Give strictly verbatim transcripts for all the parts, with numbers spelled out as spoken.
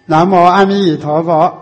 南无阿弥陀佛。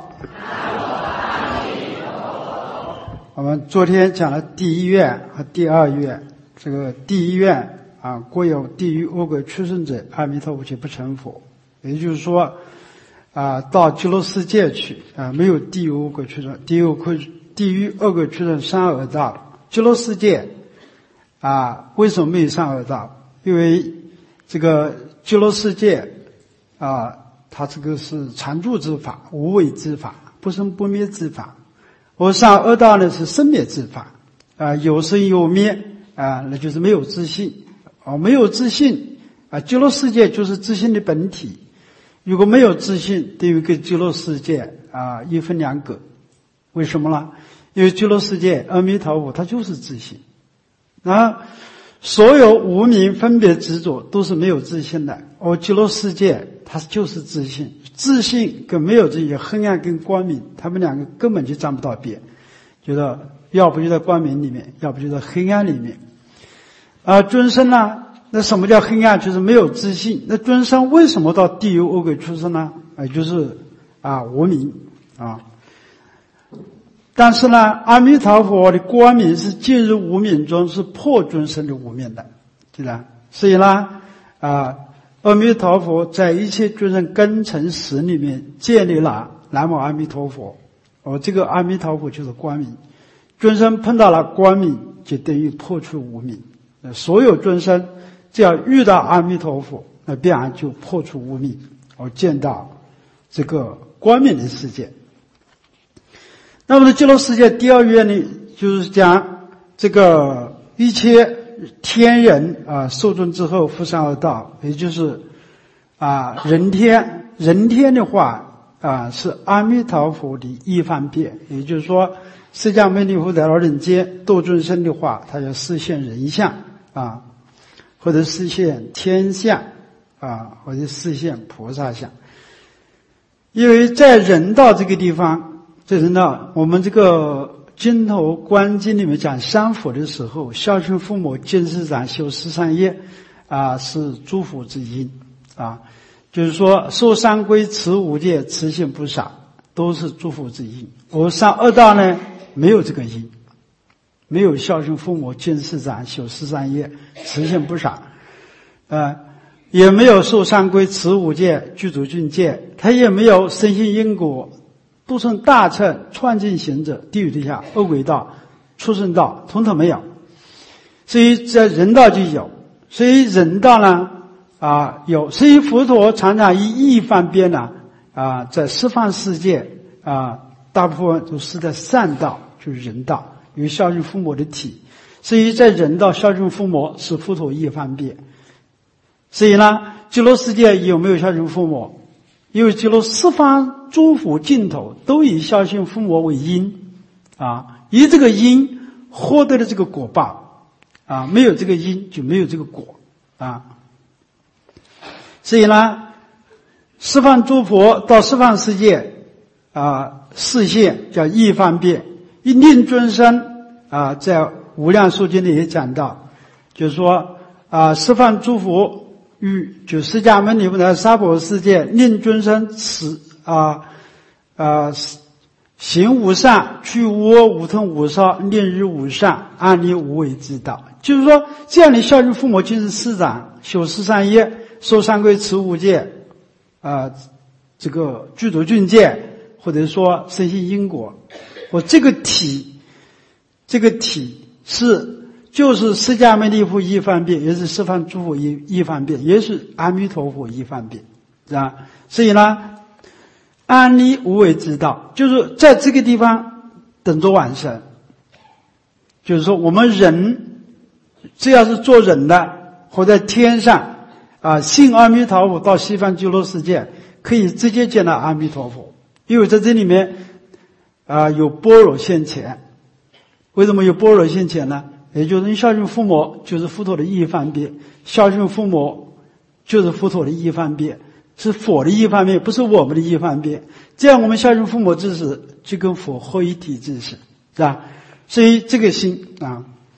我们昨天讲了第一愿和第二愿。这个第一愿啊，国有地狱恶鬼畜生者，阿弥陀佛却不成佛。也就是说，啊，到极乐世界去啊，没有地狱恶鬼畜生，地狱恶鬼地狱恶鬼畜生三恶道。极乐世界啊，为什么没有三恶道？因为这个极乐世界啊，它这个是常住之法，无为之法，不生不灭之法。而三恶道呢是生灭之法啊，有生有灭啊，那就是没有自性啊，没有自性啊，极乐世界就是自性的本体。如果没有自性，对于跟极乐世界啊一分两隔。为什么呢？因为极乐世界阿弥陀佛它就是自性啊，所有无明分别执着都是没有自性的，而极乐世界它就是自性。自性跟没有这些黑暗跟光明，他们两个根本就沾不到边，觉得要不就在光明里面，要不就在黑暗里面。啊，尊生呢？那什么叫黑暗？就是没有自信。那尊生为什么到地狱恶鬼畜生呢？啊，就是啊无明啊。但是呢，阿弥陀佛的光明是进入无明中，是破尊生的无明的，对吧？所以呢，啊，阿弥陀佛在一切尊生根尘识里面建立了南无阿弥陀佛。哦，这个阿弥陀佛就是光明。尊生碰到了光明，就等于破除无明。所有尊生只要遇到阿弥陀佛，那必然就破除无明，而见到这个光明的世界。那么呢，极乐世界第二愿呢，就是讲这个一切天人啊受尊之后复三恶道，也就是啊人天。人天的话啊是阿弥陀佛的一方便，也就是说释迦牟尼佛来到人间度众生的话，他要实现人相啊，或者实现天相啊，或者实现菩萨相。因为在人道这个地方，在人道我们这个经头观经里面讲三福的时候，孝顺父母、敬师长、修十善业啊，是诸福之因啊，就是说受三规、持五戒、持行不杀，都是诸福之因。而三恶道呢，没有这个因，没有孝顺父母、敬师长、修十善业、持行不杀，呃，也没有受三规、持五戒、具足境界，他也没有深信因果，度成大乘、创净行者、地狱地下、恶鬼道、畜生道，统统没有。所以在人道就有，所以人道呢啊有，所以佛陀常常以一方便呢啊，在十方世界啊，大部分都是在善道，就是人道，有孝顺父母的体。所以在人道孝顺父母是佛陀一方便。所以呢，极乐世界有没有孝顺父母？因为极乐十方诸佛尽头都以孝顺父母为因啊，以这个因获得了这个果报啊，没有这个因就没有这个果啊。所以呢，十方诸佛到十方世界啊示现叫一方便，一令尊生啊，在无量寿经里也讲到，就是说啊，十方诸佛与就释迦牟尼佛在娑婆世界令尊生此啊啊行无上，去无恶无痛无烧，令日无上，安立无为之道。就是说，这样的孝顺父母、敬师师长、修十善业、受三规、持五戒啊，这个具足境界，或者说深信因果，我这个体，这个体是。就是释迦牟尼佛一方便，也是十方诸佛一一方便，也是阿弥陀佛一方便，是吧？所以呢，安立无为之道，就是在这个地方等着往生。就是说，我们人只要是做人的，活在天上啊，信阿弥陀佛到西方极乐世界，可以直接见到阿弥陀佛，因为在这里面啊有般若现前。为什么有般若现前呢？也就是孝顺父母就是佛陀的一方便，孝顺父母就是佛陀的一方便，是佛的一方便，不是我们的一方便。这样我们孝顺父母之时，就跟佛合一体之时，是吧？所以这个心啊，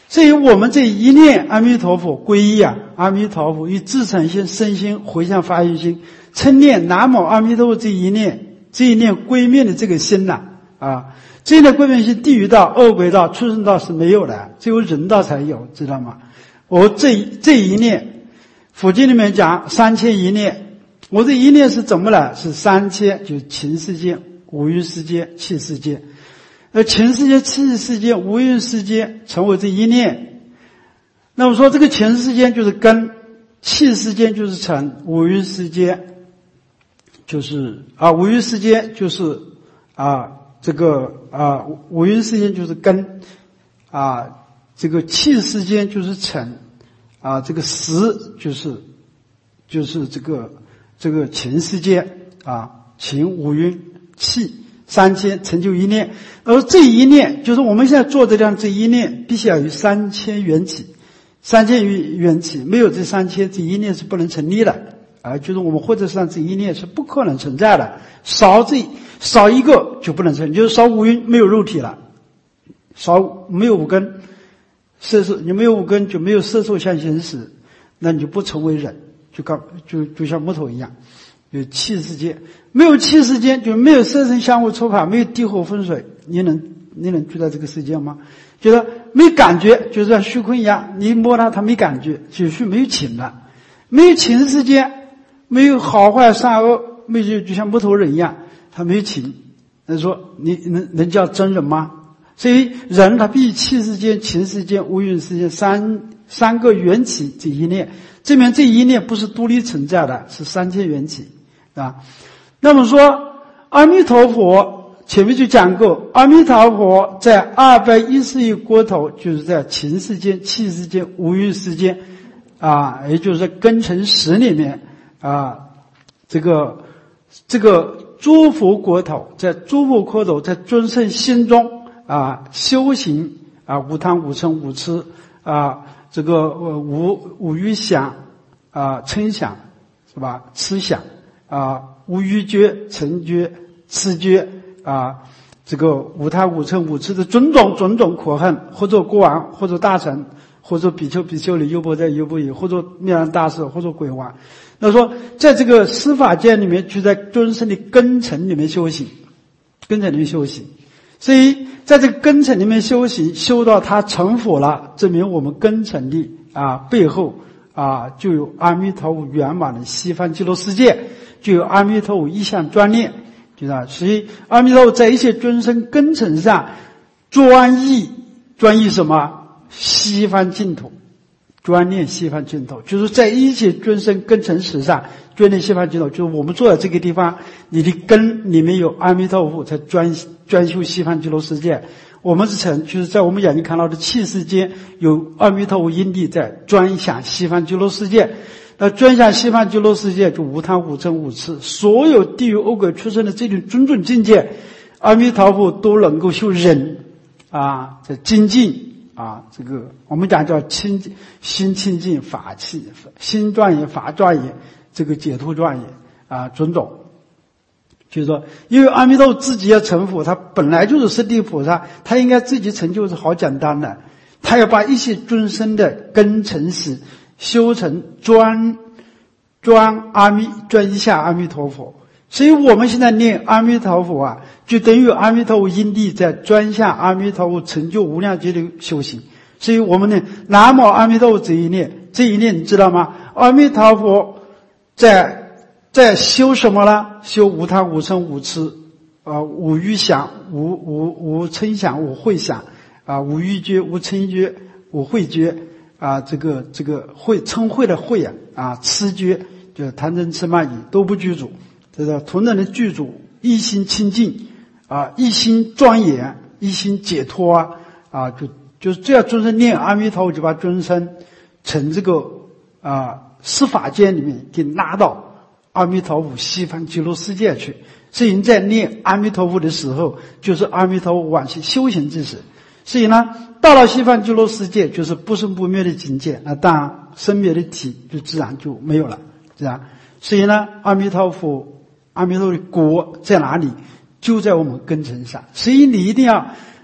所以我们这一念阿弥陀佛皈依啊，阿弥陀佛与自诚心、身心、回向发愿心，称念南无阿弥陀佛这一念，这一念归灭的这个心呐、啊，啊，这一念归灭心，地狱道、恶鬼道、畜生道是没有的，只有人道才有，知道吗？我这这一念，佛经里面讲三千一念，我这一念是怎么来？是三千，就是情世间、五蕴世间、气世间。而情世间、气世间、无蕴世间成为这一念。那么说这个情世间就是根，气世间就是尘，五蕴世间就是啊，五蕴世间就是啊这个啊五蕴世间就是根啊，这个气世间就是尘啊，这个识就是就是这个这个情世间啊，情五蕴气。三千成就一念，而这一念就是我们现在做的这样这一念，必须要有三千缘起，三千缘起，没有这三千，这一念是不能成立的啊！就是我们或者上这一念是不可能存在的，少这少一个就不能成，就是少五蕴没有肉体了，少没有五根，色受你没有五根就没有色受相行识，那你就不成为人，就刚就就像木头一样。有气世间，没有气世间就没有色声香味触法，没有地火风水，你能你能住在这个世界吗？就是没感觉，就像虚空一样，你摸它它没感觉，就是没有情了，没有情世间，没有好坏善恶，没有就像木头人一样，他没有情，那说你能能叫真人吗？所以人他必须气世间、情世间、无蕴世间三三个缘起这一念，证明这一念不是独立存在的，是三千缘起。啊，那么说阿弥陀佛前面就讲过，阿弥陀佛在二百一十亿国土，就是在情世间、气世间、无蕴世间啊，也就是根尘识里面啊，这个这个诸佛国土，在诸佛国土，在尊圣心中啊修行啊，无贪无嗔无痴啊，这个呃无无欲想啊，嗔想是吧？痴想。啊，无欲觉、嗔觉、痴觉啊，这个无贪无嗔无痴的种种种种苦恨，或者国王，或者大臣，或者比丘、比丘尼、优婆塞、优婆夷，或者灭难大士，或者鬼王。那说，在这个司法界里面，就在尊胜的根尘里面修行，根尘里面修行。所以，在这个根尘里面修行，修到他成佛了，证明我们根尘的啊背后啊就有阿弥陀佛圆满的西方极乐世界。就有阿弥陀佛一向专念，就是啊，所以阿弥陀佛在一切尊生根尘上专意，专意什么？西方净土，专念西方净土，就是在一切尊生根尘史上专念西方净土，就是我们坐在这个地方，你的根里面有阿弥陀佛，才专专修西方极乐世界。我们是成，就是在我们眼睛看到的气世间有阿弥陀佛因地在专想西方极乐世界。那专想西方极乐世界就无贪无嗔无痴，所有地狱恶鬼出生的这种种种境界，阿弥陀佛都能够修忍啊，这精进啊，这个我们讲叫清心清净法器，心庄严法庄严，这个解脱庄严啊，种种。就是说，因为阿弥陀佛自己要成佛，他本来就是十地菩萨，他应该自己成就是好简单的，他要把一切众生的根尘识修成专专阿弥专一下阿弥陀佛，所以我们现在念阿弥陀佛啊，就等于阿弥陀佛因地在专下阿弥陀佛成就无量劫的修行。所以我们呢，南无阿弥陀佛这一念，这一念你知道吗？阿弥陀佛在在修什么呢？修无贪无嗔无痴啊，无欲想，无无无嗔想，无慧想啊，无欲觉，无嗔觉，无慧觉。啊，这个这个慧称慧的慧啊，啊，痴觉就是贪嗔痴慢疑都不具足，这个同等的具足，一心清净啊，一心庄严，一心解脱啊，啊，就就是这样尊生念阿弥陀佛，就把尊生从这个啊司法界里面给拉到阿弥陀佛西方极乐世界去。所以你在念阿弥陀佛的时候，就是阿弥陀佛往昔修行之时。所以呢，到了西方极乐世界，就是不生不灭的境界，那当然生灭的体就自然就没有了，是吧？所以呢，阿弥陀佛，阿弥陀佛的国在哪里？就在我们根尘上。所以你一定要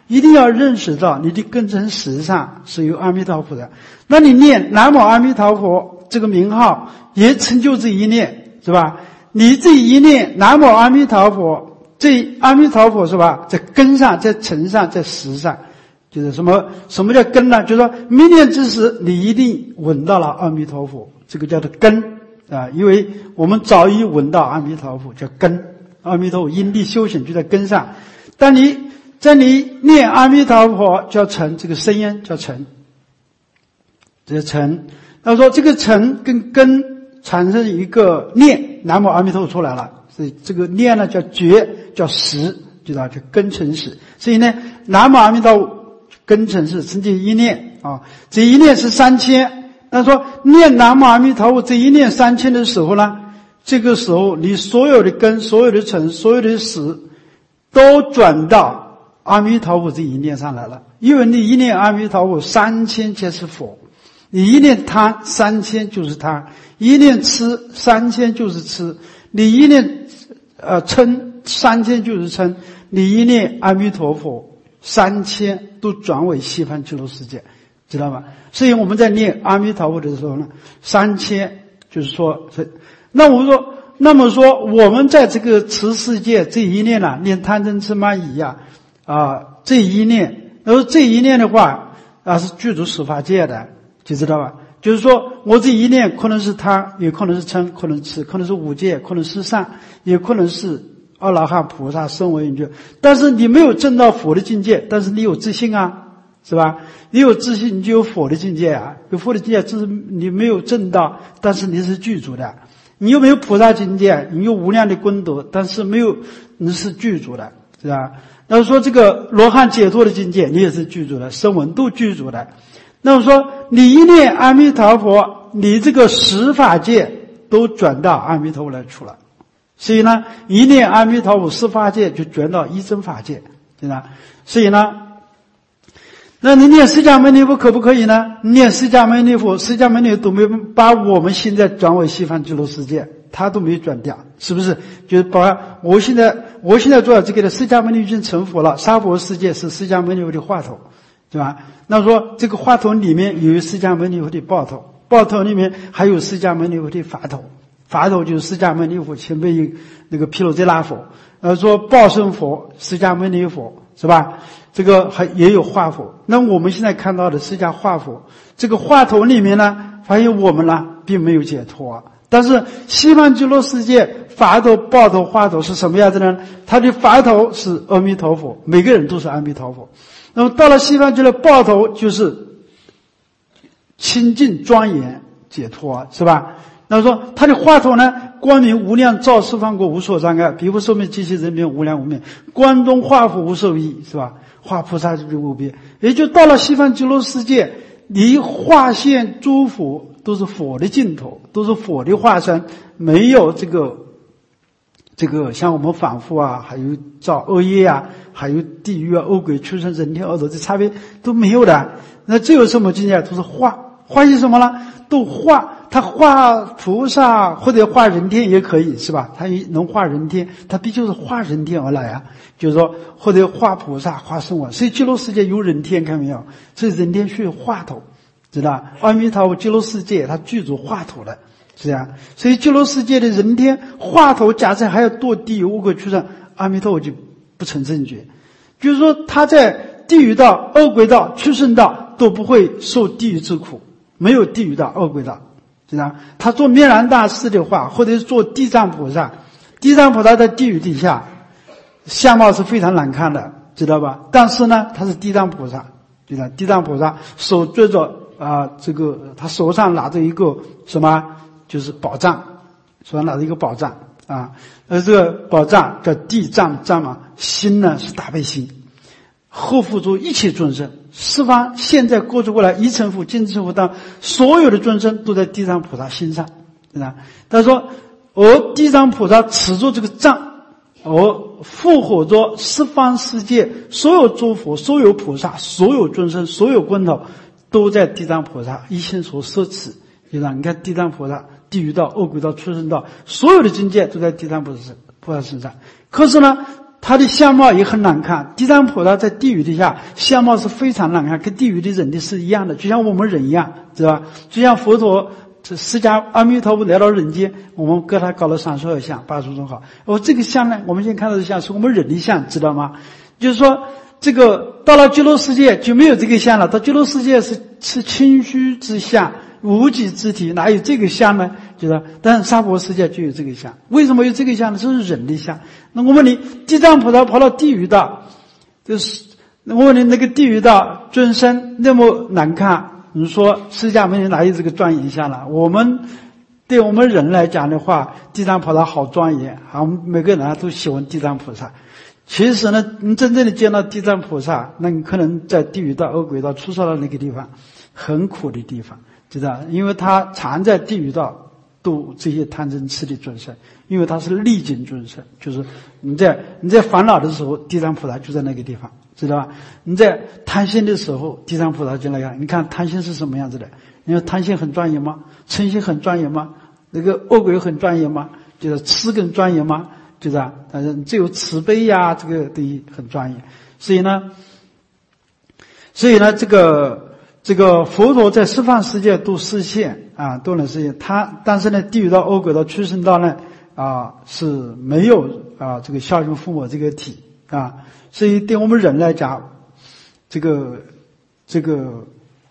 一定要认识到你的根尘实上是由阿弥陀佛的。那你念南无阿弥陀佛这个名号，也成就这一念，是吧？你这一念南无阿弥陀佛，这阿弥陀佛是吧，在根上，在尘上，在实上，就是什么什么叫根呢？就是说明念之时，你一定闻到了阿弥陀佛，这个叫做根啊，因为我们早已闻到阿弥陀佛，叫根。阿弥陀佛因地修行就在根上。当你在你念阿弥陀佛叫成，这个声音叫成，这个成。他说这个成跟根产生一个念，南无阿弥陀佛出来了，所以这个念呢叫觉，叫实，知道叫根成实。所以呢，南无阿弥陀佛根成实，成就一念啊，这一念是三千。他说念南无阿弥陀佛这一念三千的时候呢，这个时候你所有的根、所有的尘、所有的实都转到阿弥陀佛这一念上来了。因为你一念阿弥陀佛，三千皆是佛。你一念贪，三千就是贪；一念痴，三千就是痴；你一念呃嗔，三千就是嗔；你一念阿弥陀佛，三千都转为西方极乐世界，知道吧？所以我们在念阿弥陀佛的时候呢，三千就是说，那我们说，那么说我们在这个持世界这一念呢，念贪嗔痴慢疑啊啊这一念，然后这一念的话啊是具足十法界的。就知道吧？就是说我这一念可能是贪，也可能是嗔，可能是可能是五戒，可能是善，也可能是阿罗汉菩萨声闻缘觉。但是你没有证到佛的境界，但是你有自信啊，是吧？你有自信，你就有佛的境界啊。有佛的境界，只是你没有证到，但是你是具足的。你又没有菩萨境界，你有无量的功德，但是没有，你是具足的，是吧？那说这个罗汉解脱的境界，你也是具足的，声闻都具足的。那么说，你一念阿弥陀佛，你这个十法界都转到阿弥陀佛来处了。所以呢，一念阿弥陀佛，十法界就转到一真法界，对吧？所以呢，那你念释迦牟尼佛可不可以呢？念释迦牟尼佛，释迦牟尼佛都没有把我们现在转为西方极乐世界，他都没有转掉，是不是？就是把我现在我现在做这个的释迦牟尼佛已经成佛了，娑婆世界是释迦牟尼佛的话头。对吧？那说这个话头里面有释迦牟尼佛的报头，报头里面还有释迦牟尼佛的法头，法头就是释迦牟尼佛前面有那个毗卢遮那佛，呃，说报身佛、释迦牟尼佛，是吧？这个还也有化佛。那我们现在看到的释迦化佛，这个话头里面呢，发现我们呢并没有解脱。但是西方极乐世界法头、报头、化头是什么样子呢？他的法头是阿弥陀佛，每个人都是阿弥陀佛。那么到了西方极乐，报头就是清净庄严解脱，是吧？那么说他的话头呢，光明无量照十方国无所障碍，彼佛寿命极其人民无量无边，光中化佛无受益，是吧？化菩萨之无边，也就到了西方极乐世界，你化现诸佛都是佛的尽头，都是佛的化身，没有这个这个像我们反复啊，还有造恶业啊，还有地狱啊、恶鬼、畜生、人天、恶斗，这差别都没有的。那这有什么境界？都是化，化些什么呢？都化，他化菩萨或者化人天也可以，是吧？他能化人天，他必须是化人天而来啊。就是说，或者化菩萨、化圣王。所以极乐世界有人天，看没有？所以人天需要化头，知道？阿弥陀佛极乐世界，它具足化头的。是这样，所以极乐世界的人天化头，假设还要堕地狱、恶鬼、畜生，阿弥陀佛就不成正觉。就是说，他在地狱道、恶鬼道、畜生道都不会受地狱之苦，没有地狱道、恶鬼道，知道？他做灭难大士的话，或者是做地藏菩萨，地藏菩萨在地狱底下相貌是非常难看的，知道吧？但是呢，他是地藏菩萨，知道？地藏菩萨手抓着啊、呃，这个他手上拿着一个什么？就是宝藏，手上拿着一个宝藏啊，而这个宝藏叫地藏藏嘛，心呢是大悲心，呵护住一切众生，十方现在过去过来一成佛、尽成佛当所有的众生都在地藏菩萨心上，对吧？他说，而地藏菩萨持住这个藏，而复活着十方世界所有诸佛、所有菩萨、所有众生、所有光头都在地藏菩萨一心所摄持。你看地藏菩萨、地狱道、恶鬼道、畜生道，所有的境界都在地藏菩萨菩萨身上。可是呢， 他的相貌也很难看。地藏菩萨在地狱底下相貌是非常难看，跟地狱的人的是一样的，就像我们人一样，知道吧？就像佛陀这释迦阿弥陀佛来到人间，我们给他搞了三十二相，八十种好。哦，这个相呢，我们现在看到的相是我们人的相，知道吗？就是说，这个到了极乐世界就没有这个相了。到极乐世界是是清虚之相，无极之体，哪有这个相呢？就是，但是娑婆世界就有这个相。为什么有这个相呢？这是人的相。那我问你，地藏菩萨跑到地狱道，就是我问你，那个地狱道尊身那么难看，你说释迦牟尼哪有这个庄严相了？我们对我们人来讲的话，地藏菩萨好庄严，好，我们每个人都喜欢地藏菩萨。其实呢，你真正的见到地藏菩萨，那你可能在地狱道、恶鬼道、畜生道那个地方，很苦的地方，知道？因为他常在地狱道度这些贪嗔痴的众生，因为他是历尽众生，就是你在你在烦恼的时候，地藏菩萨就在那个地方，知道吧？你在贪心的时候，地藏菩萨就那样。你看贪心是什么样子的？你说贪心很庄严吗？嗔心很庄严吗？那个恶鬼很庄严吗？就是痴更庄严吗？就是啊，但是只有慈悲呀，这个东西很庄严。所以呢，所以呢，这个这个佛陀在十方世界都实现啊，都能实现。他但是呢，地狱道、恶鬼道、畜生道呢啊是没有啊这个孝顺父母这个体啊。所以对我们人来讲，这个这个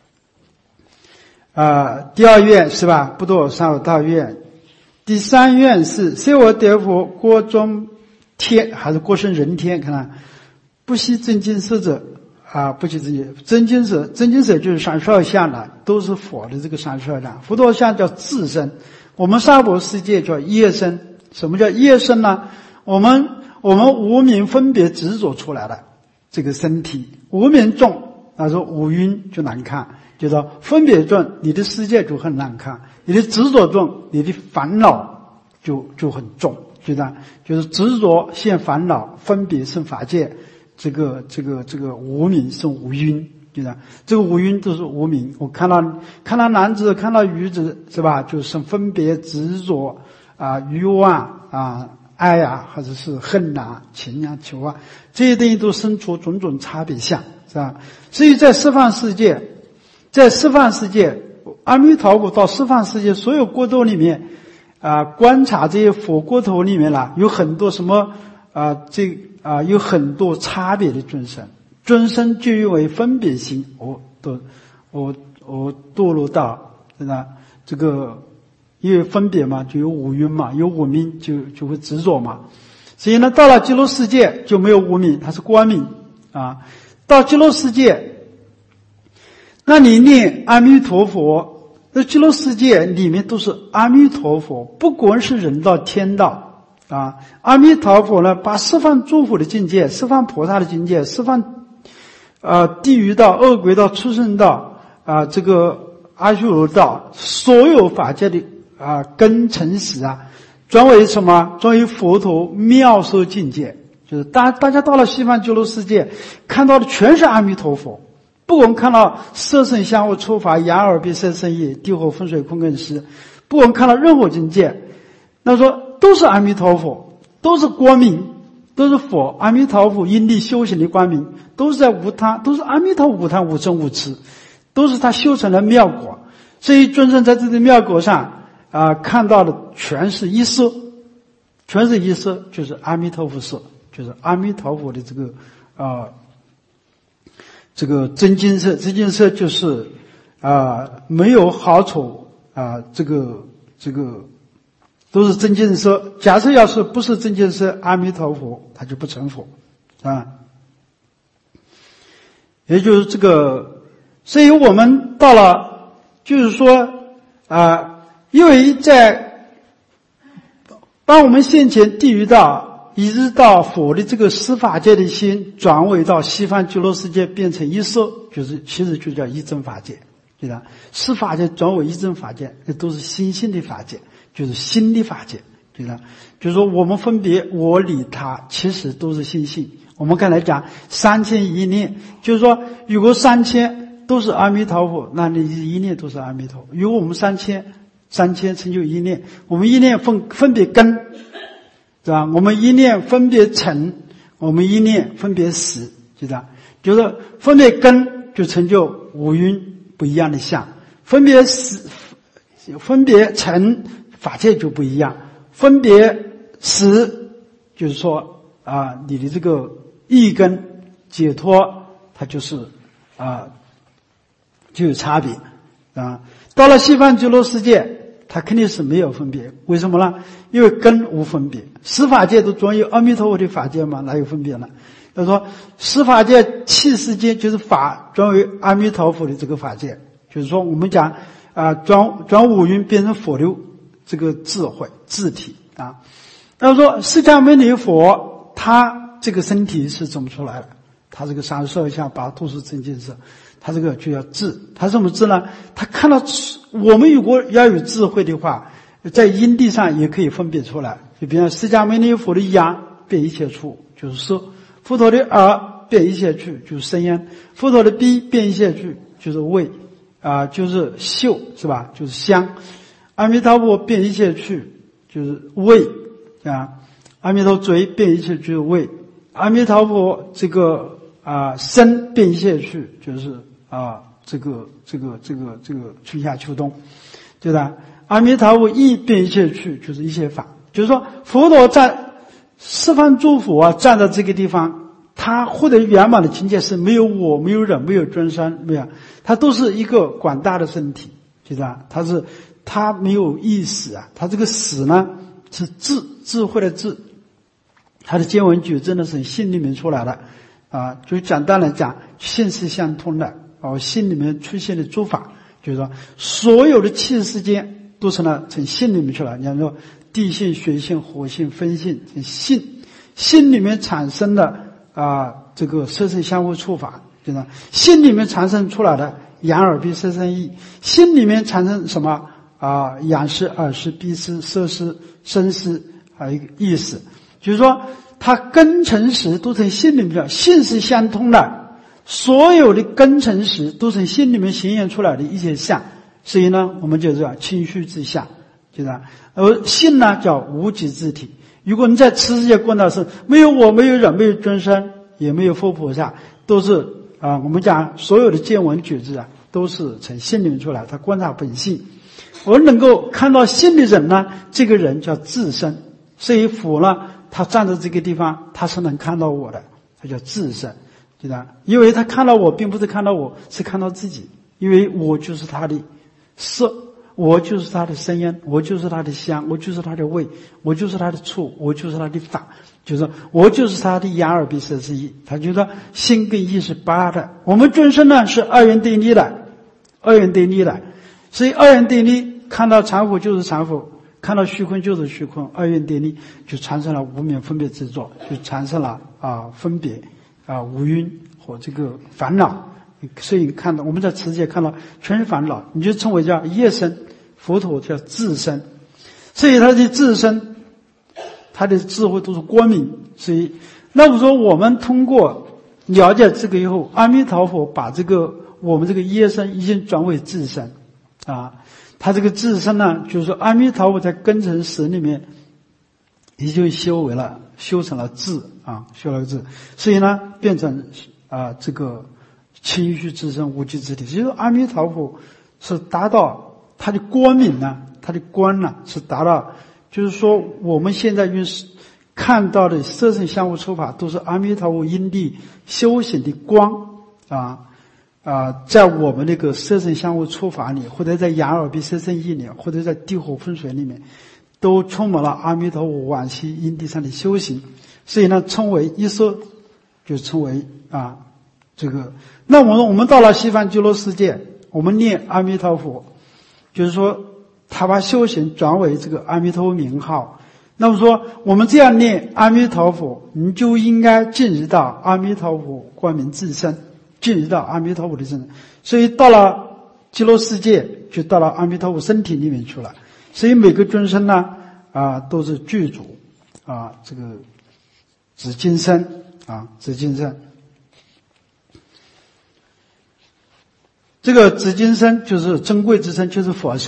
啊第二愿是吧？不堕三恶道愿。第三愿是舍我得佛国中天，还是国生人天？看看，不惜真金色者啊，不惜真金真金色，真金色就是三十二相了，都是佛的这个三十二相。佛陀相叫自身，我们娑婆世界叫业身。什么叫业身呢？我们我们无明分别执着出来的这个身体，无明重，他说五蕴就难看，就说分别重，你的世界就很难看。你的执着重，你的烦恼就就很重，就这样，就是执着现烦恼，分别生法界，这个这个这个无明生无蕴，就这样，这个无蕴都是无明。我看到看到男子，看到女子，是吧？就是生分别执着啊，欲望啊，爱啊，或者是恨啊，情啊，求啊，这些东西都生出种种差别相，是吧？所以在十方世界，在十方世界。阿弥陀佛到十方世界所有国土里面啊，观察这些佛国土里面啦，有很多什么啊，这啊有很多差别的众生，众生就因为分别心，我堕我我堕落到真的这个，因为分别嘛，就有五蕴嘛，有五明就就会执着嘛，所以呢，到了极乐世界就没有无明，它是光明啊。到极乐世界。那你念阿弥陀佛，那极乐世界里面都是阿弥陀佛，不管是人道天道啊。阿弥陀佛呢，把十方诸佛的境界、十方菩萨的境界、十方呃地狱道、恶鬼道、畜生道啊，这个阿修罗道，所有法界的啊根尘始啊，转为什么？转为佛陀妙色境界，就是大大家到了西方极乐世界，看到的全是阿弥陀佛。不管看到色身香味触法眼耳鼻舌身意地火风水空根湿，不管看到任何境界，那说都是阿弥陀佛，都是光明，都是佛。阿弥陀佛因地修行的光明，都是在无他，都是阿弥陀无贪无嗔无痴，都是他修成的妙果。所以众生在这个妙果上啊、呃，看到的全是一色，全是一色，就是阿弥陀佛色，就是阿弥陀佛的这个啊。呃这个真金色，真金色就是啊、呃、没有好丑啊、呃，这个这个都是真金色。假设要是不是真金色，阿弥陀佛他就不成佛啊。也就是这个，所以我们到了，就是说啊、呃，因为在当我们现前地狱道。一直到佛的这个十法界的心转为到西方极乐世界变成一色，就是其实就叫一真法界，对吧？十法界转为一真法界，这都是心性的法界，就是心的法界，对吧？就是说我们分别我理他，其实都是心性。我们刚才讲三千一念，就是说如果三千都是阿弥陀佛，那你一念都是阿弥陀佛。如果我们三千三千成就一念，我们一念分分别根。是吧？我们一念分别尘，我我们一念分别识，就这样，就是分别根就成就五蕴不一样的相，分别识分别成法界就不一样，分别识就是说啊，你的这个意根解脱，它就是啊就有差别啊。到了西方极乐世界，它肯定是没有分别，为什么呢？因为根无分别，十法界都专有阿弥陀佛的法界嘛，哪有分别呢？他说十法界气世间就是法专为阿弥陀佛的这个法界，就是说我们讲啊转转五蕴变成佛的这个智慧智体啊。他说释迦牟尼佛他这个身体是怎么出来的？他这个三十二相八度数真境是，他这个就叫智。他怎么智呢？他看到我们如果要有智慧的话，在因地上也可以分别出来。就比如释迦牟尼佛的眼变一切处就是色，佛陀的耳变一切去就是声音，佛陀的鼻变一切去就是味啊、呃，就是嗅是吧？就是香。阿弥陀佛变一切去就是味啊，阿弥陀嘴变一切就是味，阿弥陀佛这个啊、呃、身变一切去就是啊、呃、这个这个这个这个春夏秋冬，对吧？阿弥陀佛意变一切去就是一切法，就是说佛陀在十方诸佛啊站在这个地方，他获得圆满的境界是没有我没有人没有众生没有，他都是一个广大的身体，对吧？他是他没有意识啊，他这个识呢是智智慧的智，他的见闻觉真的是心里面出来的啊，就简单来讲心是相通的哦，心里面出现的诸法，就是说所有的气世间都是呢从心里面出来。你看说地性水性火性风性，从心心里面产生的啊这个色身相互触法，就是心里面产生出来的眼耳鼻舌身意，心里面产生什么啊眼识耳识鼻识色识身识，还有一个意识，就是说它根尘识都从心里面，性是相通的，所有的根尘识都从心里面显现出来的一些相，所以呢我们就叫清虚之相，就是而性呢叫无极之体。如果你在此世界过道是没有我没有人没有众生也没有佛菩萨，都是啊我们讲所有的见闻觉知啊都是从心里面出来，他观察本性。我能够看到心的人呢，这个人叫自身。所以佛呢他站在这个地方他是能看到我的，他叫自身，对吧？因为他看到我并不是看到我，是看到自己，因为我就是他的色，我就是他的声音，我就是他的香，我就是他的味，我就是他的触，我就是他的法，就是我就是他的眼耳鼻舌身意。他觉得心跟意是八的，我们众生呢是二元对立的，二元对立的，所以二元对立，看到常佛就是常佛，看到虚空就是虚空，二元对立就产生了无明分别执着，就产生了啊分别啊五蕴和这个烦恼。所以看到我们在此界看到全是烦恼，你就称为叫业身，佛陀叫自身。所以他的自身，他的智慧都是光明。所以那么说我们通过了解这个以后，阿弥陀佛把这个我们这个业身已经转为自身啊。他这个自身呢，就是说阿弥陀佛在根尘识里面已经修为了，修成了智啊，修了智，所以呢变成啊这个清虚之身无极之体。所以说阿弥陀佛是达到他的光明呢，他的光呢是达到，就是说我们现在用看到的色身相互触法都是阿弥陀佛因地修行的光啊啊，在我们那个色身相互触法里，或者在眼耳鼻舌身意里，或者在地火风水里面，都充满了阿弥陀佛往昔因地上的修行。所以呢称为一色，就称为啊这个。那我们我们到了西方极乐世界，我们念阿弥陀佛，就是说他把修行转为这个阿弥陀佛名号。那么说我们这样念阿弥陀佛，你就应该进入到阿弥陀佛光明自身，进入到阿弥陀佛的身。所以到了极乐世界就到了阿弥陀佛身体里面去了。所以每个众生呢啊都是具足啊这个紫金身啊紫金身。这个紫金身就是珍贵之身，就是佛身。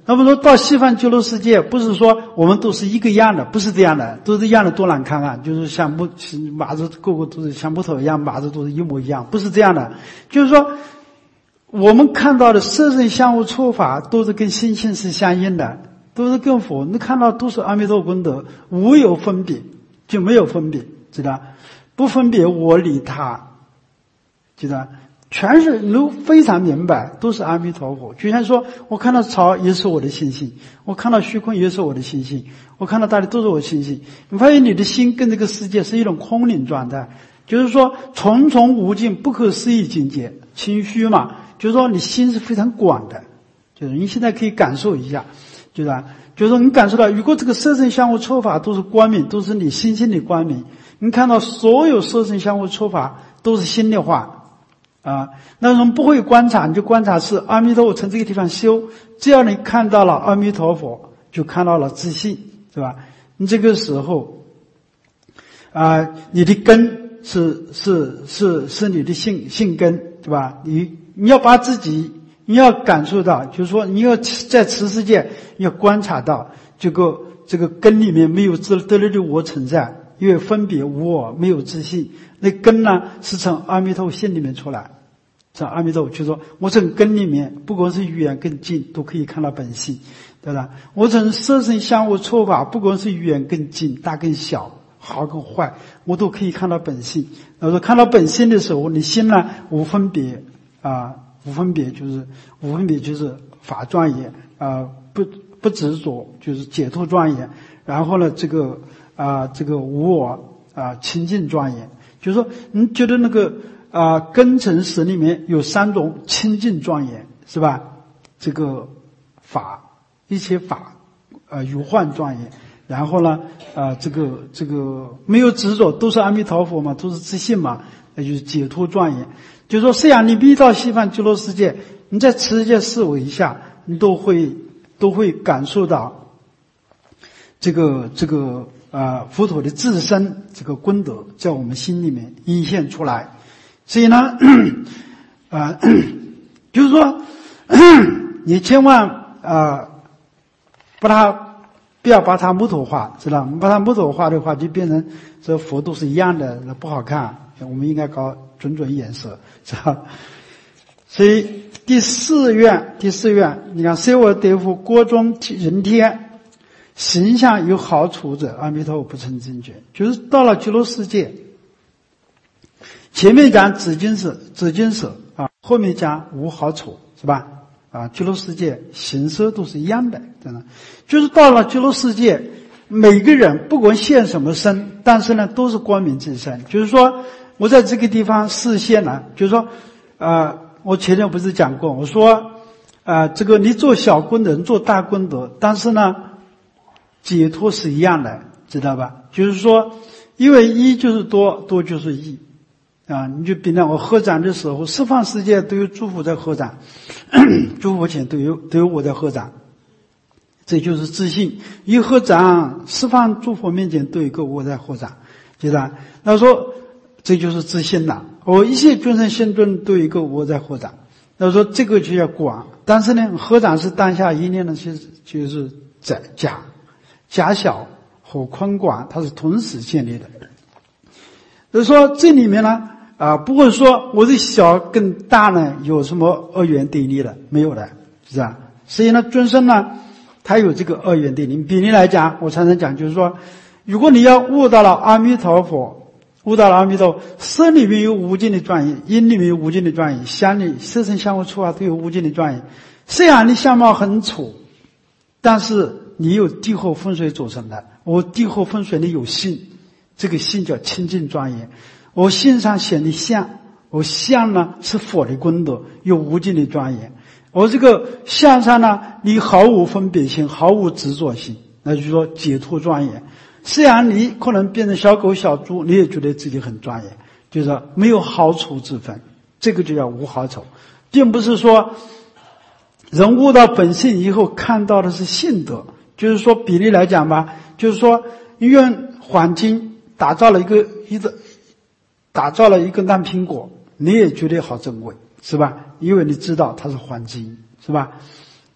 那么说到西方极乐世界，不是说我们都是一个样的，不是这样的，都是一样的多难看啊！就是像木马子个个都是像木头一样，马子都是一模一样，不是这样的。就是说，我们看到的色身相互错法都是跟心性是相应的，都是跟佛。你看到都是阿弥陀功德，无有分别，就没有分别，知道？不分别我理他，知道？全是都非常明白，都是阿弥陀佛。就像说我看到草也是我的心性，我看到虚空也是我的心性，我看到大地都是我的心性。你发现你的心跟这个世界是一种空灵状态，就是说重重无尽不可思议境界，清虚嘛，就是说你心是非常广的，就是你现在可以感受一下，就是吧？就是说你感受到，如果这个色身相互错法都是光明，都是你心性的光明，你看到所有色身相互错法都是心的话。啊，那种不会观察，你就观察是阿弥陀佛从这个地方修，只要你看到了阿弥陀佛，就看到了自信，是吧？你这个时候，啊，你的根是是是是你的性性根，对吧？你你要把自己，你要感受到，就是说你要在此世界要观察到这个这个根里面没有自得力的我存在，因为分别无我，没有自信。那根呢是从阿弥陀佛心里面出来，从阿弥陀佛就说我从根里面不管是远跟近都可以看到本性，对吧？我从色身相互错法不管是远跟近大跟小好跟坏我都可以看到本性。我说看到本性的时候，你心呢无分别啊，无分别就是无分别就是法庄严啊，不不执着就是解脱庄严，然后呢这个啊这个无我啊清净庄严。就是说你觉得那个啊、呃、根尘识里面有三种清净庄严，是吧？这个法一切法呃有幻庄严，然后呢啊、呃、这个这个没有执着，都是阿弥陀佛嘛，都是自信嘛，那就是解脱庄严。就是说虽然你未到西方极乐世界，你在此世界思维一下，你都会都会感受到这个这个啊，佛陀的自身这个功德在我们心里面映现出来，所以呢，啊、呃，就是说，你千万啊、呃，把它不要把它木头化，知道吗？把它木头化的话，就变成这佛都是一样的，那不好看。我们应该搞准准颜色，是吧？所以第四愿，第四愿，你看，虽我得福国中人天。形象有好处者，阿弥陀佛不成正觉，就是到了极乐世界。前面讲紫金色，紫金色啊，后面讲无好处，是吧？啊，极乐世界形色都是一样的，真的。就是到了极乐世界，每个人不管现什么身，但是呢都是光明之身。就是说，我在这个地方示现了，就是说，呃，我前面不是讲过，我说，呃，这个你做小功德，做大功德，但是呢。解脱是一样的，知道吧？就是说，因为一就是多，多就是一，啊，你就比方我合掌的时候，十方世界都有诸佛在合掌，诸佛前都有都有我在合掌，这就是自信。一合掌，十方诸佛面前都有一个我在合掌，知道吧？那说这就是自信了。我一切众生心中都有一个我在合掌，那说这个就叫广。但是呢，合掌是当下一念的，其实就是在假。狭小和宽广，它是同时建立的。就是说，这里面呢，啊，不会说我的小跟大呢有什么二元对立的，没有的，是吧？所以呢，众生呢，它有这个二元对立。比例来讲，我常常讲，就是说，如果你要悟到了阿弥陀佛，悟到了阿弥陀佛，色里面有无尽的庄严，音里面有无尽的庄严，香里色身相互处啊都有无尽的庄严。虽然你相貌很丑，但是你有地后风水组成的，我地后风水里有性，这个性叫清净庄严。我性上显的相，我相呢是佛的功德，有无尽的庄严。我这个相上呢，你毫无分别心，毫无执着心，那就是说解脱庄严。虽然你可能变成小狗小猪，你也觉得自己很庄严，就是说没有好丑之分，这个就叫无好丑，并不是说人悟到本性以后看到的是性德。就是说比例来讲吧，就是说你用黄金打造了一个一个打造了一个烂苹果，你也觉得好珍贵，是吧？因为你知道它是黄金，是吧？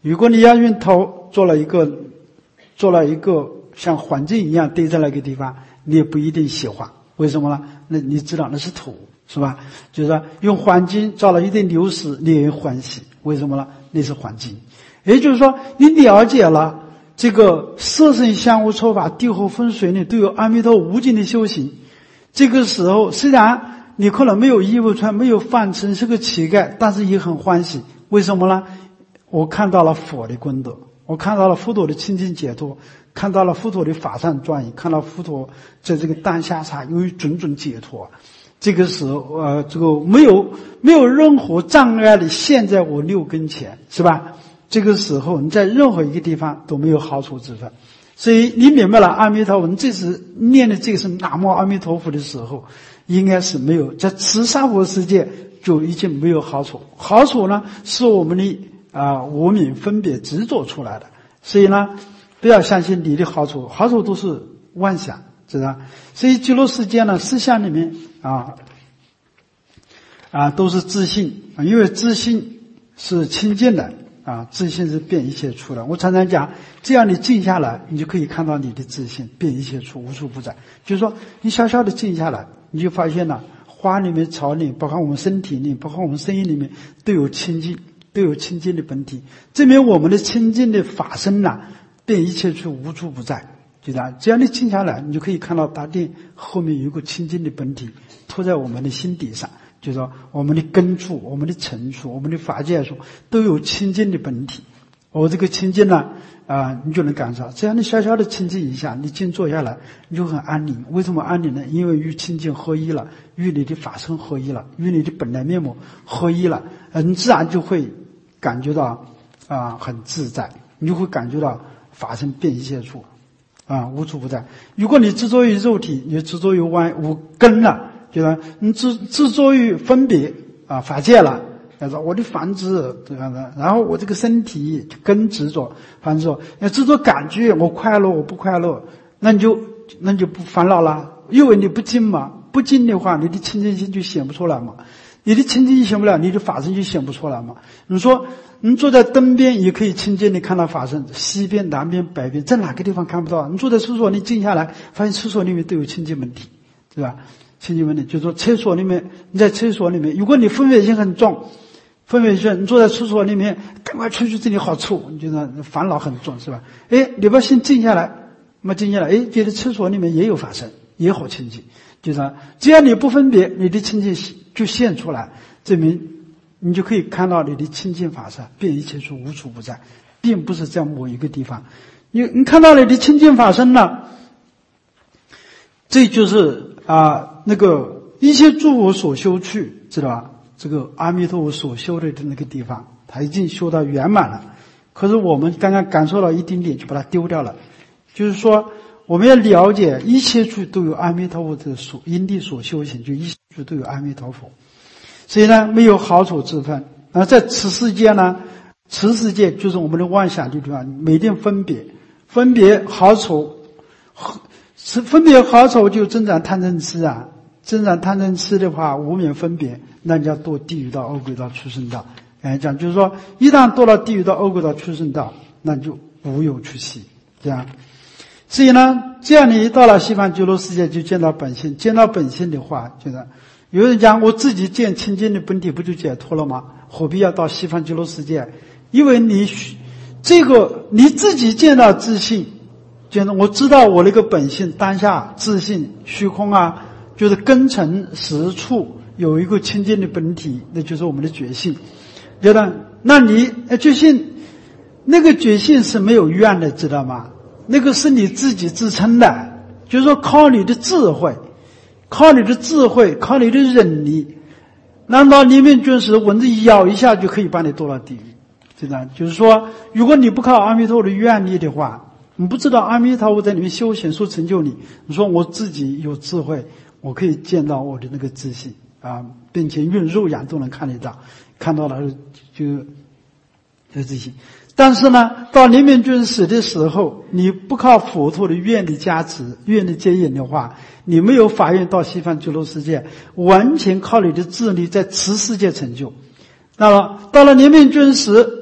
如果你要用头做了一个做了一个像环境一样堆在那个地方，你也不一定喜欢。为什么呢？那你知道那是土，是吧？就是说用环境造了一定流失，你也欢喜。为什么呢？那是环境。也就是说，你了解了这个色身香无臭法、地火风水呢，都有阿弥陀无尽的修行。这个时候，虽然你可能没有衣服穿，没有饭吃，是个乞丐，但是也很欢喜。为什么呢？我看到了佛的功德，我看到了佛陀的清净解脱，看到了佛陀的法善庄严，看到佛陀在这个当下刹由于种种解脱。这个时候，呃，这个没有没有任何障碍的现在我六跟前，是吧？这个时候你在任何一个地方都没有好处之分。所以你明白了阿弥陀佛，你这时念的这个是南无阿弥陀佛的时候，应该是没有在慈沙佛世界就已经没有好处。好处呢是我们的啊、呃、无明分别执着出来的。所以呢，不要相信你的好处，好处都是妄想，知道？所以极乐世界呢，思想里面啊啊都是自信，因为自信是清净的。啊，自信是变一切处的。我常常讲，只要你静下来，你就可以看到你的自信变一切处，无处不在。就是说，你小小的静下来，你就发现了花里面、草里面，包括我们身体里，包括我们声音里面，都有清净，都有清净的本体。证明我们的清净的法身呐，变一切处，无处不在。就这样，只要你静下来，你就可以看到大殿后面有一个清净的本体，托在我们的心底上。就是说，我们的根处、我们的尘处、我们的法界处都有清净的本体。我这个清净呢，啊、呃，你就能感受到。只要你小小的清净一下，你静坐下来，你就很安宁。为什么安宁呢？因为与清净合一了，与你的法身合一了，与你的本来面目合一了，你自然就会感觉到啊、呃、很自在，你就会感觉到法身变一切处，啊、呃、无处不在。如果你执着于肉体，你执着于万无根了。就是你执执着于分别啊法界了，他说我的凡执这样的，然后我这个身体跟执着，凡执着，要执着感觉我快乐我不快乐，那你就那你就不烦恼了，因为你不静嘛，不静的话，你的清净心就显不出来嘛，你的清净心显不了，你的法身就显不出来嘛。你说你坐在灯边也可以清净的看到法身，西边、南边、北边，在哪个地方看不到？你坐在厕所，你静下来，发现厕所里面都有清净本体，对吧？清净问题，就是说厕所里面，你在厕所里面，如果你分别心很重，分别心，你坐在厕所里面，赶快出去，这里好臭，你觉得烦恼很重，是吧？哎，你把心静下来，那么静下来，哎，觉得厕所里面也有法身，也好清净，就是只要你不分别，你的清净就现出来，证明你就可以看到你的清净法身变一切处，无处不在，并不是在某一个地方。你你看到你的清净法身了，这就是啊。那个一切诸佛所修去，知道吧？这个阿弥陀佛所修的那个地方，他已经修到圆满了。可是我们刚刚感受到一丁点，就把它丢掉了。就是说，我们要了解一切处都有阿弥陀佛的所因地所修行，就一切处都有阿弥陀佛。所以呢，没有好处之分。而在此世界呢，此世界就是我们的妄想的地方，每天分别，分别好丑，分别好丑就增长贪嗔痴啊。增长贪嗔痴的话，无免分别，那你要堕地狱道、恶鬼道、畜生道。哎，讲就是说，一旦堕到地狱道、恶鬼道、畜生道，那就无有出息。这样，所以呢，这样你到了西方极乐世界，就见到本性。见到本性的话，就是有人讲，我自己见清净的本体，不就解脱了吗？何必要到西方极乐世界？因为你这个你自己见到自性，见到我知道我那个本性当下自性虚空啊。就是根尘实处有一个清净的本体，那就是我们的觉性。觉得，那你觉性，那个觉性是没有愿的，知道吗？那个是你自己自称的，就是说靠你的智慧，靠你的智慧，靠你的忍力。难道黎明军师蚊子咬一下就可以把你堕到地狱？知道？就是说，如果你不靠阿弥陀佛的愿力的话，你不知道阿弥陀佛在里面修行所成就你。你说我自己有智慧。我可以见到我的那个自信啊，并且用肉眼都能看得到，看到了就就自信。但是呢，到黎明军死的时候，你不靠佛陀的愿力加持、愿力接引的话，你没有法愿到西方极乐世界，完全靠你的智力在此世界成就。那么到了黎明军时，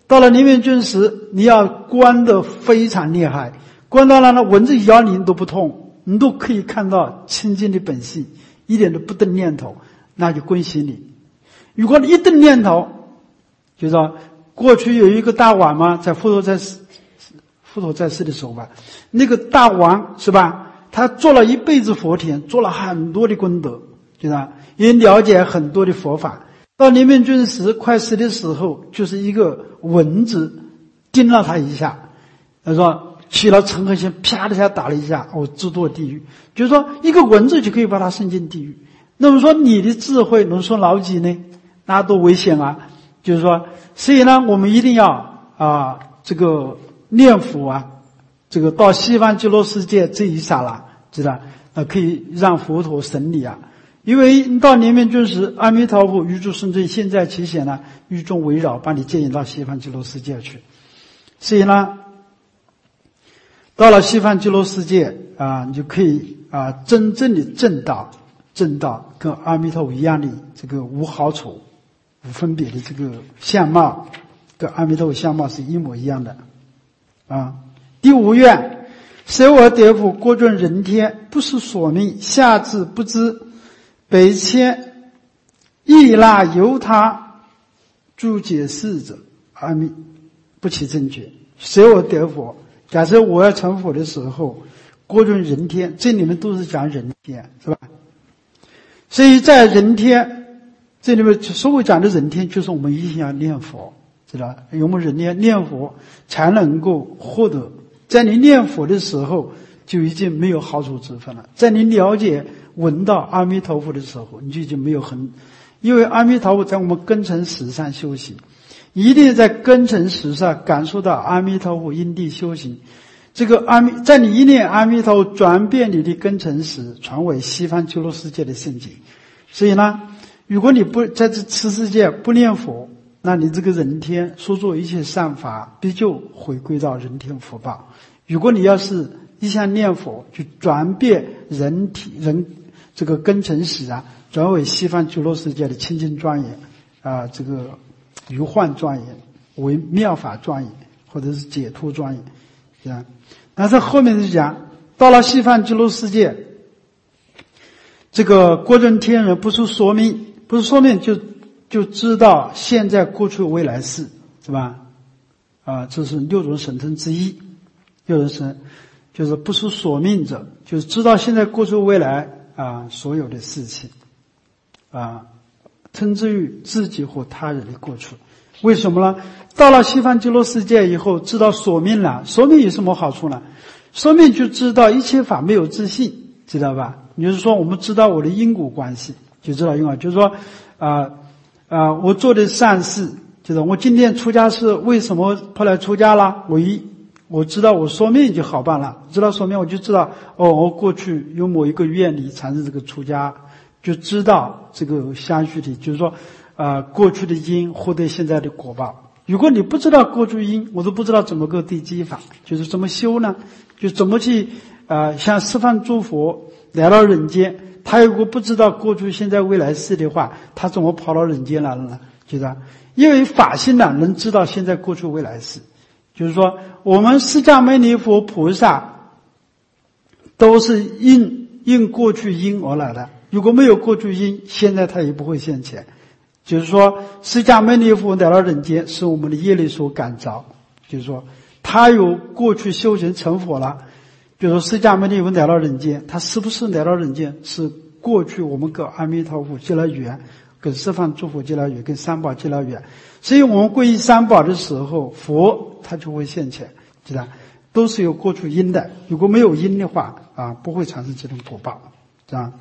到了临命终时，你要观得非常厉害，观到了呢蚊子咬你都不痛，你都可以看到清净的本性，一点都不动念头，那就恭喜你。如果你一动念头，就说过去有一个大王嘛，在佛陀在世佛陀在世的时候吧，那个大王是吧，他做了一辈子佛田，做了很多的功德，对吧？也了解很多的佛法。到临命终时快死的时候，就是一个蚊子叮了他一下，他说起了嗔恨心，啪的一下打了一下，哦，自堕地狱。就是说一个蚊子就可以把他送进地狱。那么说你的智慧能说老几呢？那多危险啊！就是说，所以呢，我们一定要啊，这个念佛啊，这个到西方极乐世界这一刹那，知道啊，可以让佛陀审理啊。因为到临命终时，阿弥陀佛宇宙圣尊现在其显呢，宇宙围绕，把你接引到西方极乐世界去。所以呢，到了西方极乐世界啊，你就可以啊，真正的证道，证道跟阿弥陀佛一样的这个无好处、无分别的这个相貌，跟阿弥陀佛相貌是一模一样的啊。第五愿，舍我得福，过众人天，不识所命，下至不知。北迁亦那由他诸解释者，阿弥不起正觉，舍我得佛。假设我要成佛的时候，过众人天，这里面都是讲人天，是吧？所以在人天这里面所谓讲的人天，就是我们一定要念佛，知道吧？我们人念念佛才能够获得，在你念佛的时候就已经没有好处之分了。在你了解闻到阿弥陀佛的时候，你就已经没有很，因为阿弥陀佛在我们根尘识上修行，一定在根尘识上感受到阿弥陀佛因地修行。这个阿弥，在你一念阿弥陀佛，转变你的根尘识，传为西方极乐世界的圣境。所以呢，如果你不在这此世界不念佛，那你这个人天所做一切善法，必就回归到人天福报。如果你要是一向念佛，去转变人体人这个根尘识啊，转为西方极乐世界的清净庄严啊，这个如幻庄严，为妙法庄严，或者是解脱庄严，这样。但是后面是讲，到了西方极乐世界，这个过众天人不是说明，不是说明就就知道现在、过去、未来事，是吧？啊，这是六种神通之一，六种神。就是不是所命者，就是知道现在、过去、未来啊所有的事情啊，称之于自己或他人的过去。为什么呢？到了西方极乐世界以后，知道所命了。所命有什么好处呢？所命就知道一切法没有自性，知道吧？也就是说，我们知道我的因果关系，就知道因果。就是说，啊啊，我做的善事，就是我今天出家是为什么后来出家了？我一我知道我说命就好办了，知道说命我就知道，哦，我过去有某一个愿力产生这个出家，就知道这个相续体，就是说，啊、呃，过去的因获得现在的果报。如果你不知道过去因，我都不知道怎么个对机法，就是怎么修呢？就怎么去啊、呃，像十方诸佛来到人间，他如果不知道过去、现在、未来事的话，他怎么跑到人间来了呢？就是，因为法性呢能知道现在、过去、未来事。就是说，我们释迦牟尼佛菩萨都是因因过去因而来的。如果没有过去因，现在他也不会现前。就是说，释迦牟尼佛来到人间，是我们的业力所感召。就是说，他有过去修行成佛了。比如说，释迦牟尼佛来到人间，他是不是来到人间？是过去我们跟阿弥陀佛结了缘，跟十方诸佛结了缘，跟三宝结了缘。所以我们皈依三宝的时候，佛他就会现前，知道？都是有过去因的。如果没有因的话，啊，不会产生这种果报，这样。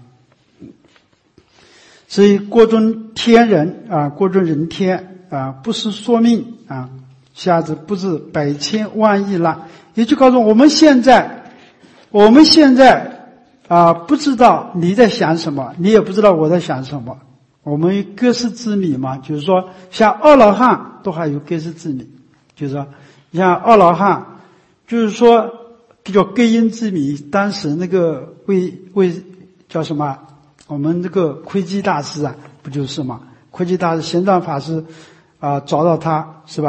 所以过众天人啊，过众人天啊，不是说命啊，下至不知百千万亿那，也就告诉我们现在，我们现在啊，不知道你在想什么，你也不知道我在想什么。我们各识之谜嘛，就是说，像阿罗汉都还有各识之谜，就是说，像阿罗汉，就是说叫各因之谜。当时那个为为叫什么？我们这个窥基大师啊，不就是嘛？窥基大师、玄奘法师啊、呃，找到他是吧？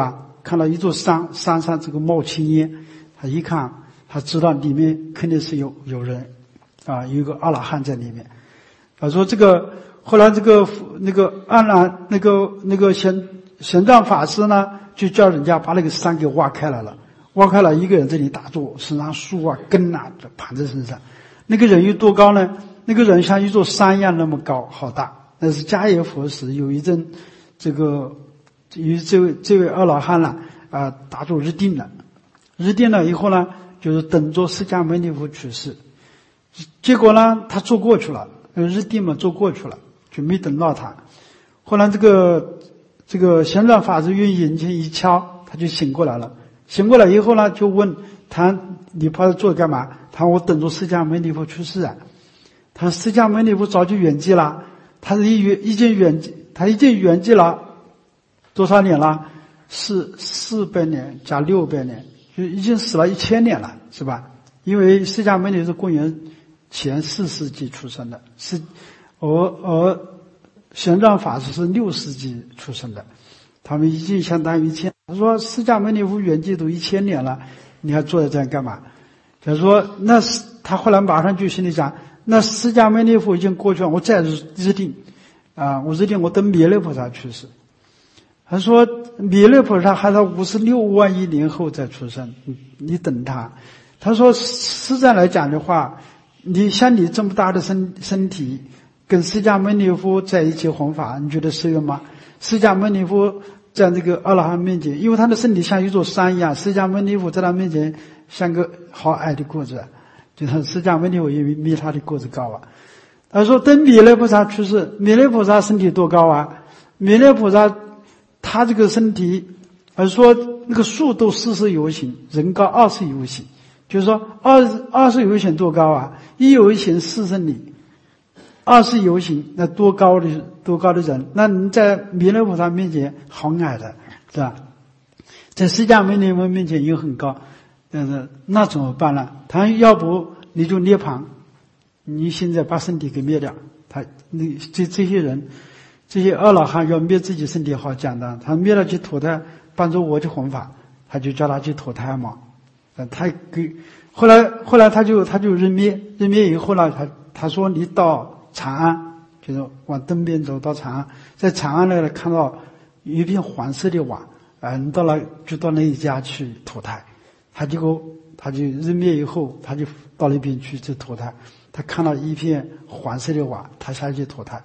看到一座山，山上这个冒青烟，他一看，他知道里面肯定是有有人，啊，有一个阿拉汉在里面。他说这个后来这个那个安然那个那个玄玄奘法师呢，就叫人家把那个山给挖开来了，挖开了一个人这里打坐，身上树啊根啊盘在身上。那个人有多高呢？那个人像一座山一样那么高，好大。那是迦叶佛时有一阵，这个与这位这位阿老汉呢啊打坐入定了，入定了以后呢，就是等着释迦牟尼佛去世。结果呢，他坐过去了，入定嘛坐过去了，就没等到他。后来这个这个玄奘法师用眼睛一敲，他就醒过来了。醒过来以后呢，就问他：“你跑这坐干嘛？”他说：“我等着释迦牟尼佛去世啊。”他说：“释迦牟尼佛早就圆寂了。”他是已已经圆寂，他已经圆寂了多少年了？四四百年加六百年，就已经死了一千年了，是吧？因为释迦牟尼是公元前四世纪出生的，是而而玄奘法师是六世纪出生的，他们已经相当于一千。他说释迦牟尼佛圆寂都一千年了，你还坐在这样干嘛？他说那是他后来马上就心里想。那释迦牟尼佛已经过去了，我再日定，啊，我日定我等弥勒菩萨去世。他说弥勒菩萨还是五十六万亿年后再出生，你你等他。他说实在来讲的话，你像你这么大的身身体，跟释迦牟尼佛在一起弘法，你觉得适用吗？释迦牟尼佛在这个阿拉汉面前，因为他的身体像一座山一样，释迦牟尼佛在他面前像个好矮的个子。就是释迦牟尼佛因为没他的个子高啊。他说等弥勒菩萨去世，弥勒菩萨身体多高啊？弥勒菩萨他这个身体，而说那个树都四十由行，人高二十由行，就是说二二十由行多高啊？一由行四十里，二十由行那多高的多高的人？那你在弥勒菩萨面前好矮的，是吧？在释迦牟尼佛面前又很高。但是那怎么办呢？他要不你就涅槃，你现在把身体给灭掉。他你这这些人，这些阿老汉要灭自己身体好简单，他灭了去投胎，帮助我去弘法，他就叫他去投胎嘛。他给后来后来他就他就认灭，认灭以后呢，他他说你到长安，就是往东边走到长安，在长安那里看到有一片黄色的瓦，啊，你到了就到那一家去投胎。他结果他就认灭以后，他就到那边去去投胎。他看到一片黄色的瓦，他下去投胎。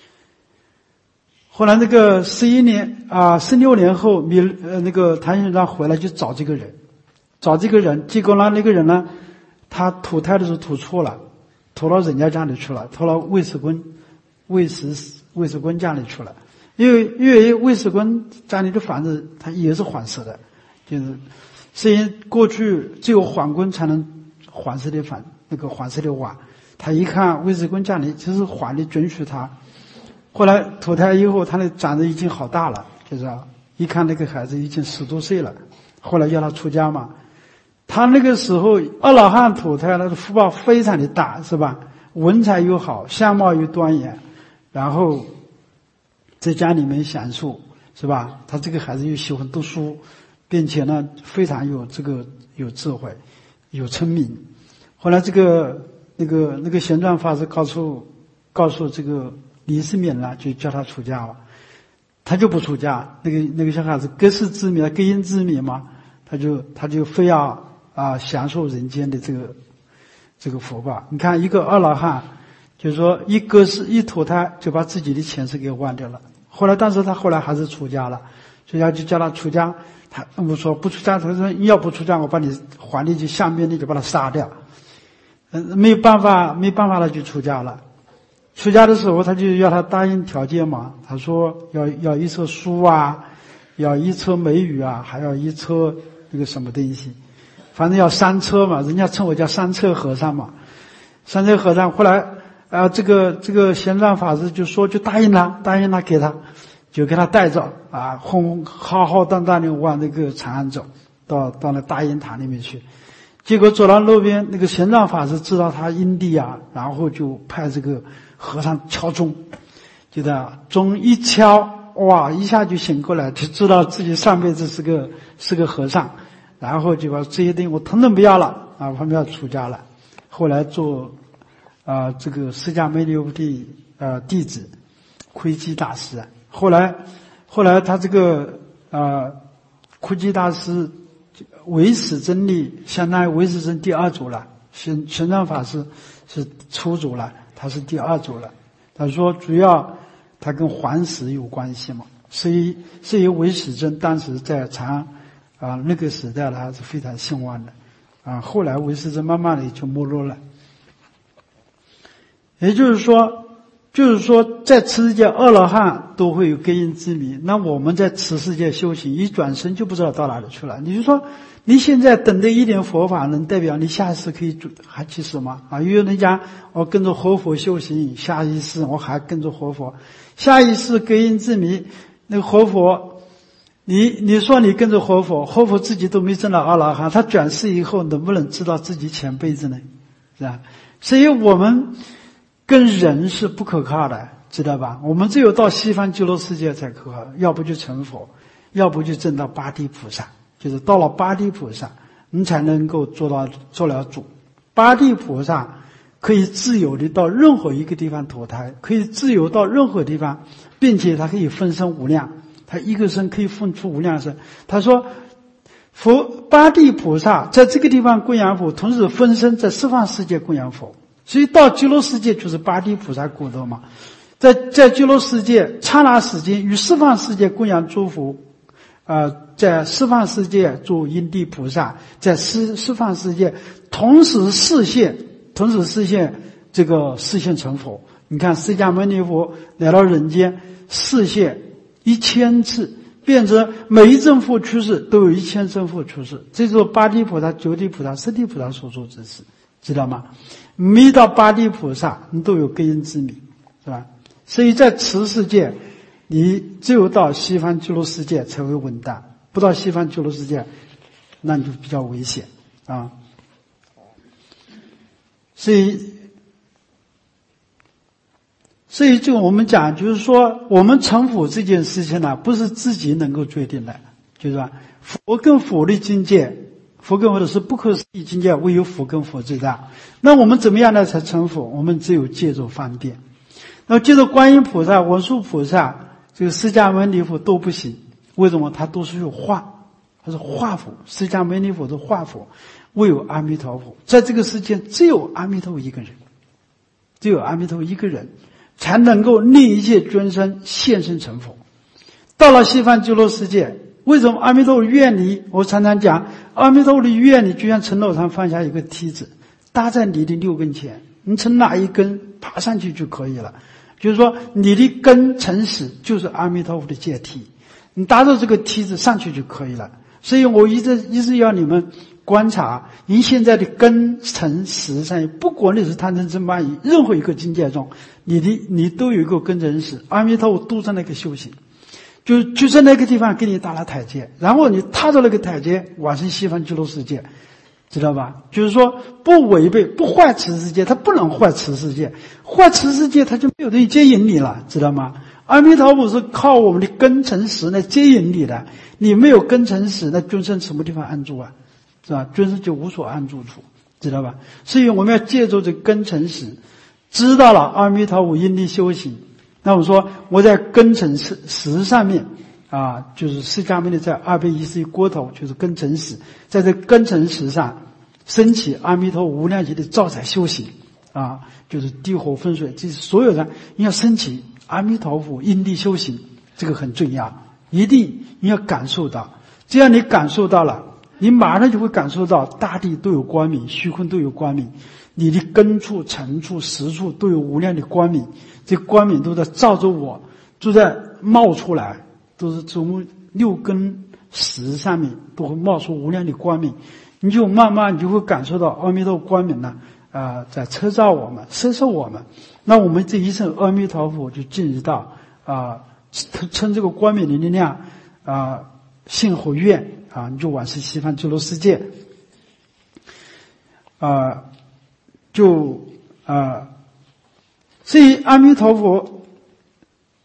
后来那个十一年啊，十六年后，米呃那个谭玄奘回来就找这个人，找这个人。结果呢，那个人呢，他投胎的时候投错了，投到人家家里去了，投到尉迟恭、尉迟尉迟恭家里去了。因为因为尉迟恭家里的房子，它也是黄色的，就是。所以过去只有皇宫才能黄色的房，那个黄色的瓦。他一看尉迟恭家里，其实皇帝准许他。后来投胎以后，他那长得已经好大了，就是啊，一看那个孩子已经十多岁了。后来要他出家嘛，他那个时候阿老汉投胎，他的福报非常的大，是吧？文采又好，相貌又端严，然后在家里面享受，是吧？他这个孩子又喜欢读书。并且呢，非常有这个有智慧，有聪明。后来这个那个那个玄奘法师告诉告诉这个李世民了，就叫他出家了。他就不出家，那个那个小孩子各世之民，各因之民嘛，他就他就非要啊享受人间的这个这个福报。你看一个阿老汉，就是说一个是一投胎就把自己的前世给忘掉了。后来，但是他后来还是出家了，出家就叫他出家。他我说不出家，他说你要不出家，我把你皇帝就下面的就把他杀掉。嗯，没有办法，没办法，他就出家了。出家的时候，他就要他答应条件嘛。他说要要一册书啊，要一册美语啊，还要一册那个什么东西，反正要三车嘛。人家称我叫三车和尚嘛。三车和尚后来啊，这个这个玄奘法师就说就答应他，答应他给他。就给他带着啊，轰浩浩荡荡的往那个长安走，到到那大雁塔里面去。结果走到路边，那个玄奘法师知道他因地啊，然后就派这个和尚敲钟，就这样钟一敲， 哇，一下就醒过来，就知道自己上辈子是个是个和尚，然后就把这些东西我统统不要了啊，他们要出家了。后来做啊、呃、这个释迦牟尼佛的呃弟子窥基大师啊，后来后来他这个呃窥基大师唯识真理相当于唯识真第二组了，玄玄奘法师是初组了，他是第二组了。他说主要他跟还识有关系嘛，所以所以唯识真当时在长啊那个时代他是非常兴旺的啊，后来唯识真慢慢的就没落了。也就是说就是说在此世界阿罗汉都会有根因之迷，那我们在此世界修行一转身就不知道到哪里去了。你就说你现在等的一点佛法能代表你下一世可以还去什么啊？有人讲我跟着活佛修行，下一世我还跟着活佛，下一世根因之迷，那个活佛你你说你跟着活佛，活佛自己都没证到阿罗汉，他转世以后能不能知道自己前辈子呢？是吧？所以我们跟人是不可靠的，知道吧？我们只有到西方极乐世界才可靠，要不就成佛，要不就证到八地菩萨，就是到了八地菩萨你才能够做到做了主。八地菩萨可以自由的到任何一个地方投胎，可以自由到任何地方，并且他可以分身无量，他一个身可以分出无量身。他说佛八地菩萨在这个地方供养佛，同时分身在十方世界供养佛，所以到极乐世界就是八地菩萨果德嘛。在在极乐世界刹那时间与十方世界供养诸佛，呃，在十方世界做因地菩萨，在十十方世界同时示现，同时示现这个示现成佛。你看释迦牟尼佛来到人间示现一千次，变成每一正佛出世都有一千正佛出世，这就是八地菩萨、九地菩萨、十地菩萨所做之事，知道吗？没到八地菩萨你都有根因之迷，是吧？所以在此世界你只有到西方极乐世界才会稳当，不到西方极乐世界那你就比较危险啊。所以所以就我们讲就是说我们成佛这件事情呢，不是自己能够决定的，就是说佛跟佛的境界，佛跟佛的是不可思议境界，唯有佛跟佛最大。那我们怎么样呢才成佛？我们只有借助方便。那借助观音菩萨、文殊菩萨、这个释迦牟尼佛都不行，为什么？他都是有化，他是化佛，释迦牟尼佛是化佛，唯有阿弥陀佛。在这个世界只有阿弥陀佛一个人，只有阿弥陀佛一个人才能够令一切众生现身成佛。到了西方极乐世界，为什么阿弥陀佛愿力？我常常讲阿弥陀佛的愿力就像陈老上放下一个梯子搭在你的六根前，你从哪一根爬上去就可以了。就是说你的根成始就是阿弥陀佛的阶梯，你搭着这个梯子上去就可以了。所以我一直一直要你们观察您现在的根成始上，不管你是贪嗔痴慢疑任何一个境界中，你的你都有一个根成始，阿弥陀佛都在那个修行，就就在那个地方给你打了台阶，然后你踏着那个台阶往生西方极乐世界，知道吧？就是说不违背不坏此世界，它不能坏此世界，坏此世界它就没有东西接引你了，知道吗？阿弥陀佛是靠我们的根成始来接引你的，你没有根成始，那众生什么地方安住啊？是吧？众生就无所安住处，知道吧？所以我们要借助这根成始，知道了阿弥陀佛因地修行。那我说我在根成始始上面啊，就是释迦牟尼在二百一十一锅头，就是根成始，在这根成始上升起阿弥陀佛无量劫的造载修行啊，就是地火风水，这是所有人要升起阿弥陀佛因地修行，这个很重要，一定你要感受到。只要你感受到了，你马上就会感受到大地都有光明，虚空都有光明，你的根处、尘处、实处都有无量的光明，这光明都在照着我，都在冒出来，都是从六根识上面都会冒出无量的光明，你就慢慢你就会感受到阿弥陀佛光明呢，啊、呃，在车照我们，摄受我们。那我们这一生阿弥陀佛就进入到啊，称、呃、这个光明的力量啊，信和愿啊，你就往生西方极乐世界啊、呃，就啊、呃，所以阿弥陀佛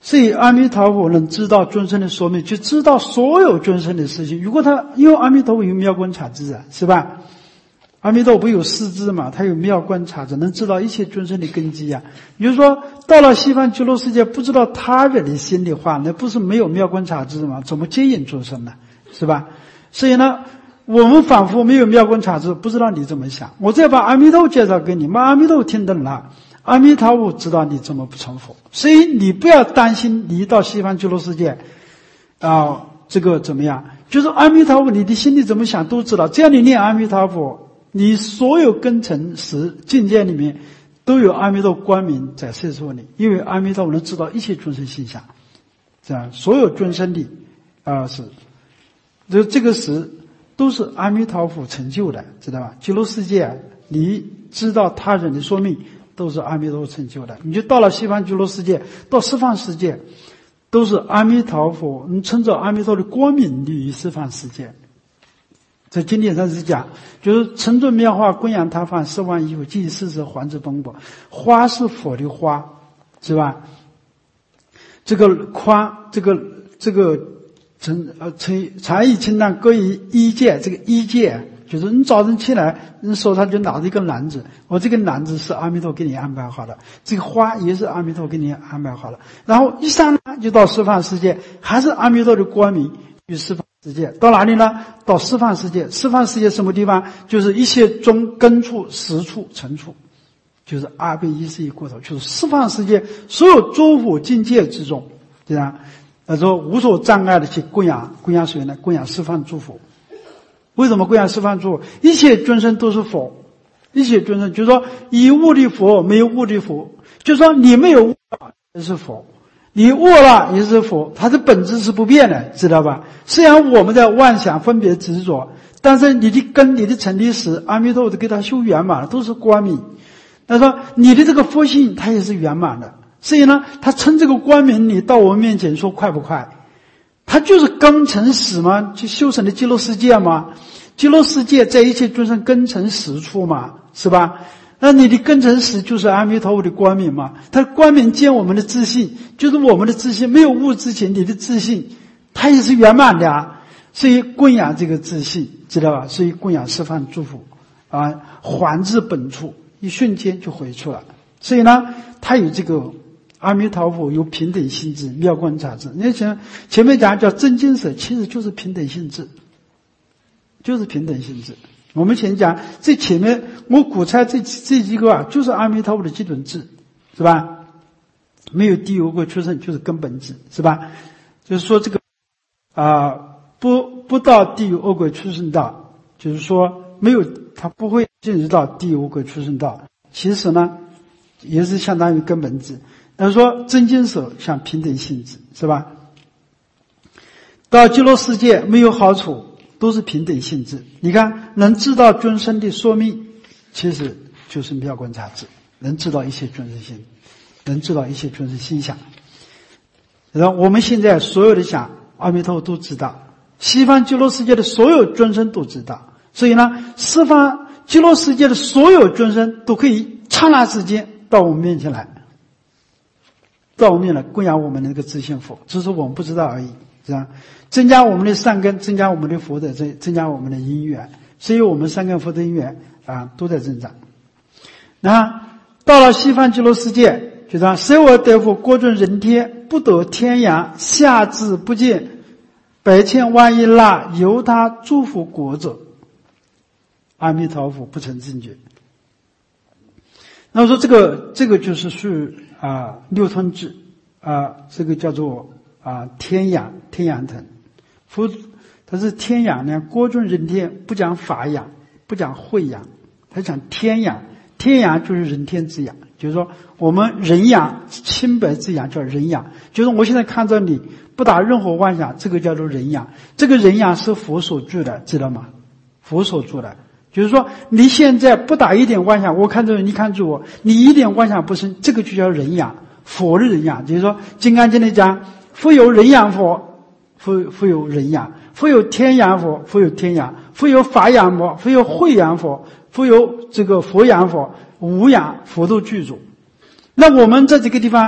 所以阿弥陀佛能知道众生的说明，就知道所有众生的事情。如果他因为阿弥陀佛有妙观察智啊，是吧？阿弥陀佛不有四智嘛，他有妙观察智，能知道一切众生的根基啊。也就是说，到了西方极乐世界，不知道他人的心里话，那不是没有妙观察智吗？怎么接引众生呢？是吧？所以呢，我们仿佛没有妙观察智，不知道你怎么想。我再把阿弥陀佛介绍给你们，阿弥陀佛听懂了，阿弥陀佛知道你怎么不成佛。所以你不要担心你到西方极乐世界啊，这个怎么样？就是阿弥陀佛，你的心里怎么想都知道。只要你念阿弥陀佛，你所有根尘识境界里面都有阿弥陀光明在摄受你，因为阿弥陀佛能知道一切众生心想，这样所有众生的啊、呃、是，这这个是都是阿弥陀佛成就的，知道吧？极乐世界你知道他人的说明都是阿弥陀佛成就的，你就到了西方极乐世界，到十方世界，都是阿弥陀佛，你乘着阿弥陀的光明利于十方世界。在经典上是讲，就是乘着妙花供养他方十万亿佛，即世世还之奔波。花是佛的花，是吧？这个宽，这个这个成呃成才艺清淡各以衣戒，这个衣戒就是你早晨起来，你手上就拿着一个篮子，我这个篮子是阿弥陀给你安排好的，这个花也是阿弥陀给你安排好了。然后一上来就到十方世界，还是阿弥陀的光明与十方世界。到哪里呢？到十方世界。十方世界什么地方？就是一切中根处、实处、尘处，就是阿倍一世一过头，就是十方世界所有诸佛境界之中，对吧？他说无所障碍的去供养，供养谁呢？供养十方诸佛。为什么供养十方诸佛？一切众生都是佛，一切众生就是说以物的佛，没有物的佛，就是说你没有物也是佛，你悟了也是佛，它的本质是不变的，知道吧？虽然我们在妄想分别执着，但是你的根、你的成立时，阿弥陀佛都给他修圆满了，都是光明。他说你的这个佛性，它也是圆满的。所以呢，他称这个光明，你到我们面前说快不快？他就是根成始嘛，就修成的极乐世界嘛。极乐世界在一切众生根成始处嘛，是吧？那你的根成始就是阿弥陀佛的光明嘛。他光明见我们的自信，就是我们的自信，没有悟之前，你的自信它也是圆满的啊。所以供养这个自信，知道吧？所以供养十方诸佛啊，还至本处，一瞬间就回出了。所以呢，他有这个阿弥陀佛有平等性质、妙观察智。你前前面讲叫真经舍，其实就是平等性质，就是平等性质。我们前讲这前面我估猜这这几个啊，就是阿弥陀佛的基本智，是吧？没有地狱恶鬼出生，就是根本智，是吧？就是说这个啊、呃，不不到地狱恶鬼出生道，就是说没有他不会进入到地狱恶鬼出生道。其实呢，也是相当于根本智。他说真经舍像平等性质，是吧？到极乐世界没有好处，都是平等性质。你看能知道众生的说明，其实就是妙观察智，能知道一切众生心，能知道一切众生心想。然后我们现在所有的想，阿弥陀佛都知道，西方极乐世界的所有众生都知道。所以呢，十方极乐世界的所有众生都可以刹那之间到我们面前来，到我们面前来供养我们的那个自性佛，只是我们不知道而已，是吧？增加我们的善根，增加我们的福德，增增加我们的因缘，所以我们善根福德因缘啊都在增长。那到了西方极乐世界，就说舍我得佛国尊人天，不得天阳，下至不见，百千万亿那由他诸佛国者，阿弥陀佛不成正觉。那么说这个这个就是属于啊六通智啊，这个叫做啊天养天养腾，佛它是天养呢，国尊人天，不讲法养，不讲慧养，他讲天养，天养就是人天之养，就是说我们人养清白之养叫人养，就是我现在看着你不打任何妄想，这个叫做人养，这个人养是佛所住的，知道吗？佛所住的。就是说你现在不打一点妄想，我看着你看着我，你一点妄想不生，这个就叫人养，佛的人养。就是说金刚经里讲，复有人养佛，复复有人养，复有天养佛，复有天养，复有法养佛，复有慧养佛，复有这个佛养佛，无养佛都具足。那我们在这个地方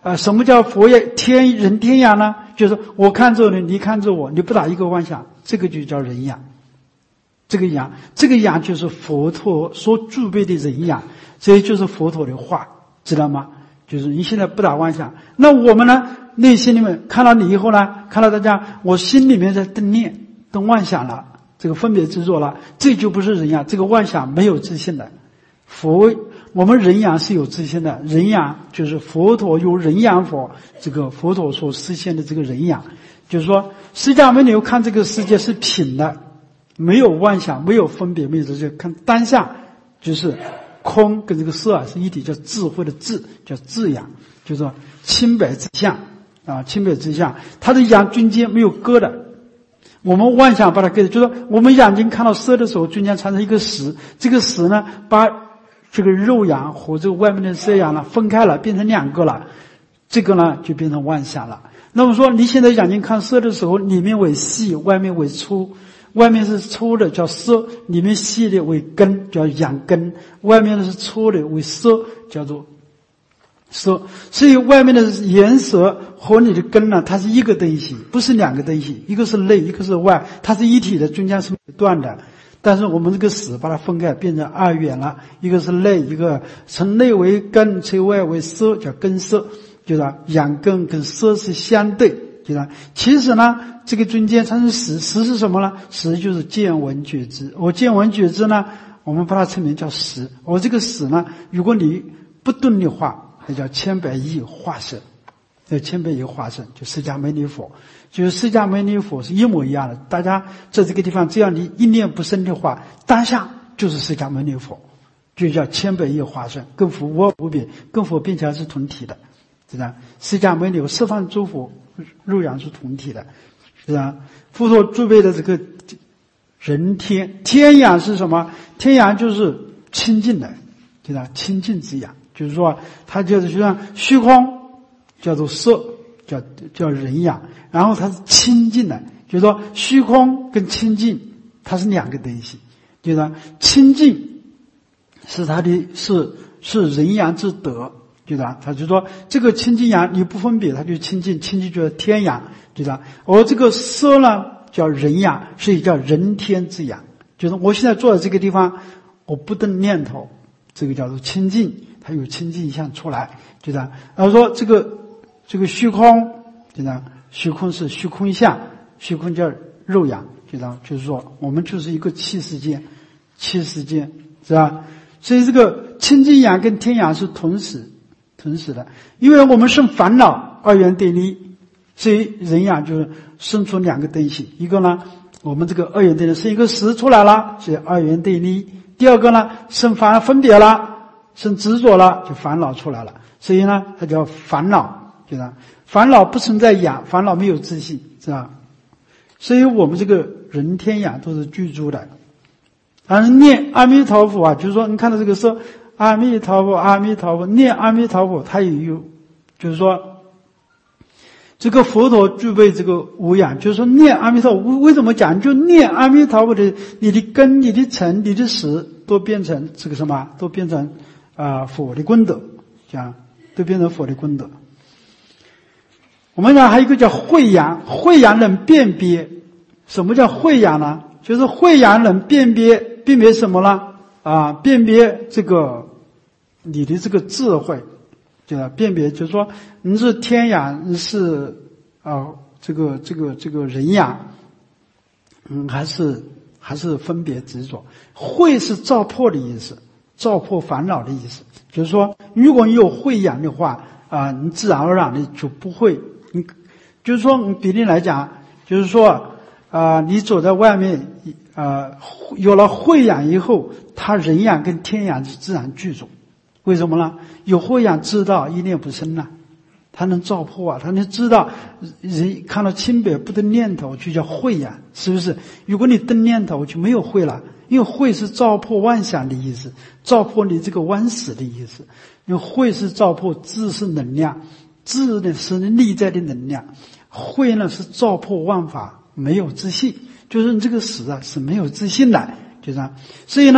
呃，什么叫佛也天人天养呢？就是我看着你，你看着我，你不打一个妄想，这个就叫人养。这个养，这个养就是佛陀所具备的人养，这就是佛陀的话，知道吗？就是你现在不打妄想，那我们呢？内心里面看到你以后呢，看到大家，我心里面在动念、动妄想了，这个分别执着了，这就不是人养，这个妄想没有自信的。佛，我们人养是有自信的，人养就是佛陀有人养佛，这个佛陀所实现的这个人养，就是说，释迦牟尼看这个世界是品的，没有妄想，没有分别，没有这些，看当下就是空跟这个色是一体，叫智慧的智，叫智养，就是说清白之相啊，清白之相，它的养中间没有割的。我们妄想把它割的，就是说我们眼睛看到色的时候，中间产生一个识，这个识呢，把这个肉养和这个外面的色养呢分开了，变成两个了，这个呢就变成妄想了。那么说你现在眼睛看色的时候，里面为细，外面为粗，外面是粗的叫色，里面细的为根，叫养根，外面的是粗的为色，叫做色。所以外面的颜色和你的根呢，它是一个东西，不是两个东西，一个是内，一个是外，它是一体的，中间是断的。但是我们这个识把它分开，变成二元了，一个是内，一个从内为根，从外为色，叫根色，就是养根跟色是相对，就是其实呢，这个中间产生识，识是什么呢？识就是见闻觉知。我见闻觉知呢，我们把它称名叫识。我这个识呢，如果你不顿的话，它叫千百亿化身，叫千百亿化身，就释迦牟尼佛。就是释迦牟尼佛是一模一样的，大家在这个地方，只要你一念不生的话，当下就是释迦牟尼佛，就叫千百亿化身，跟佛无二无别，跟佛并且是同体的，知道？释迦牟尼佛十方诸佛肉养是同体的，知道？佛陀具备的这个人天天养是什么？天养就是清净的，知道？清净之养，就是说它就是就像虚空叫做色，叫叫人养。然后它是清净的，就是说虚空跟清净它是两个东西，就是说清净是它的是是人养之德，就是说它就说这个清净养你不分别，它就清净，清净就是天养，就是说而这个色呢叫人养，所以叫人天之养，就是我现在坐在这个地方，我不动念头，这个叫做清净，它有清净相出来，就是然后说这个这个虚空，就是虚空是虚空相，虚空叫肉养，知道？就是说我们就是一个气世间，气世间是吧？所以这个清净养跟天养是同时同时的，因为我们生烦恼二元对立，所以人养就是生出两个东西，一个呢我们这个二元对立生一个识出来了，所以二元对立；第二个呢生烦分别了，生执着了，就烦恼出来了，所以呢它叫烦恼，知道？烦恼不存在养，烦恼没有自信，是吧？所以我们这个人天养都是具足的。而念阿弥陀佛啊，就是说你看到这个说阿弥陀佛，阿弥陀佛，念阿弥陀佛，它也有，就是说这个佛陀具备这个无养，就是说念阿弥陀佛，为什么讲就念阿弥陀佛的，你的根、你的尘、你的识都变成这个什么，都变成啊、呃、佛的功德，这样都变成佛的功德。我们讲还有一个叫慧养，慧养能辨别。什么叫慧养呢？就是慧养能辨别，辨别什么呢？啊，辨别这个你的这个智慧，就辨别，就是说你是天养，你是啊这个这个这个人养，嗯，还是还是分别执着。慧是照破的意思，照破烦恼的意思。就是说，如果你有慧养的话，啊，你自然而然的就不会。你就是说，你比例来讲，就是说，啊、呃，你走在外面，呃，有了慧养以后，他人养跟天养是自然具足。为什么呢？有慧养知道一念不生了，他能照破啊，他能知道人看到清白不得念头，就叫慧养，是不是？如果你动念头，就没有慧了，因为慧是照破妄想的意思，照破你这个妄死的意思。因为慧是照破知识能量。智呢是内在的能量，慧呢是照破万法，没有自信，就是你这个识啊是没有自信的，就这样。所以呢，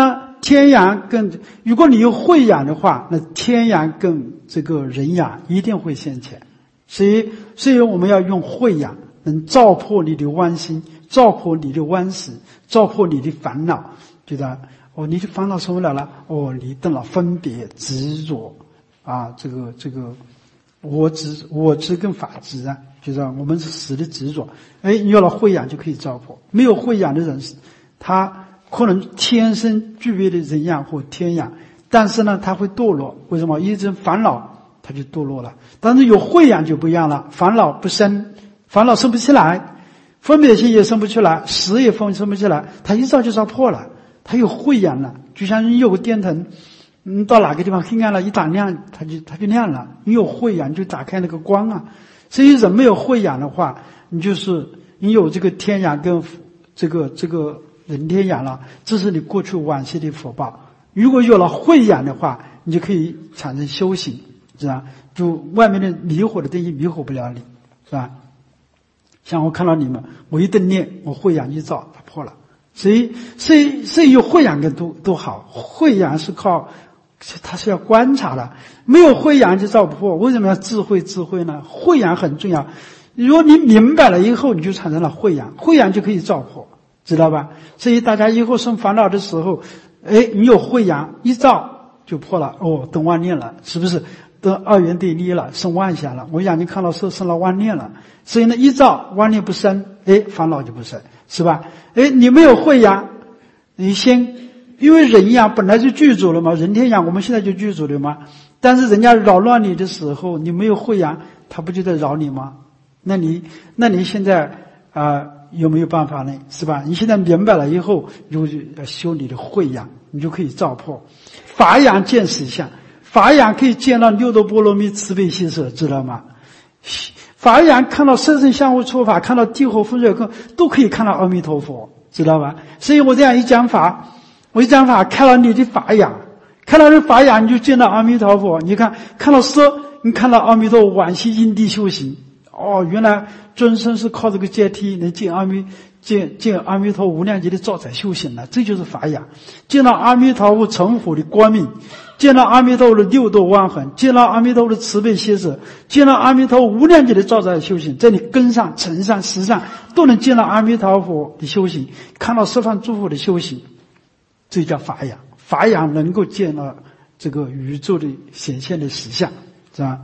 天养跟如果你有慧养的话，那天养跟这个人养一定会现前。所以，所以我们要用慧养，能照破你的弯心，照破你的弯死，照破你的烦恼。觉得哦，你的烦恼什么来了？哦，你动了分别、执着啊，这个这个我执、我执跟法执啊，就是我们是死的执着。哎，你有了慧养就可以照破。没有慧养的人，他可能天生具备的人养或天养，但是呢，他会堕落。为什么？一直烦恼。他就堕落了。但是有慧养就不一样了，烦恼不生，烦恼生不起来，分别心也生不出来，识也分生不起来，他一照就照破了。他有慧养了，就像你有个电灯，嗯，到哪个地方黑暗了，一打亮，它就它就亮了。你有慧养就打开那个光啊。所以人没有慧养的话，你就是你有这个天养跟这个这个人天养了，这是你过去往昔的福报。如果有了慧养的话，你就可以产生修行。是吧？就外面的迷惑的东西迷惑不了你，是吧？像我看到你们，我一顿念，我慧养一照，它破了。所以，所以，所以有慧养跟都都好。慧养是靠，它是要观察的，没有慧养就照不破。为什么要智慧？智慧呢？慧养很重要。如果你明白了以后，你就产生了慧养，慧养就可以照破，知道吧？所以大家以后生烦恼的时候，哎，你有慧养一照就破了。哦，等万念了，是不是？得二元对立了，生妄想了，我眼睛看到时候生了妄念了，所以呢，一照妄念不生，哎，烦恼就不生，是吧？哎，你没有慧养，你先，因为人养本来就具足了嘛，人天养我们现在就具足了嘛，但是人家扰乱你的时候，你没有慧养，他不就在扰你吗？那你，那你现在啊、呃、有没有办法呢？是吧？你现在明白了以后，就要修你的慧养，你就可以照破，法养见实相。法养可以见到六度波罗蜜慈悲喜舍，知道吗？法养看到色身相互触法，看到地火风水空，都可以看到阿弥陀佛，知道吧？所以我这样一讲法，我一讲法，看到你的法养，看到这法养，你就见到阿弥陀佛。你看，看到色，你看到阿弥陀佛往昔因地修行。哦，原来尊生是靠这个阶梯能见阿弥见见阿弥陀无量劫的兆载修行的，这就是法养。见到阿弥陀佛成佛的光明。见到阿弥陀佛的六度万恒，见到阿弥陀佛的慈悲喜舍，见到阿弥陀佛无量劫的兆载修行，在你根上、尘上、实上都能见到阿弥陀佛的修行，看到十方诸佛的修行，这叫法养。法养能够见到这个宇宙的显现的实相，是吧？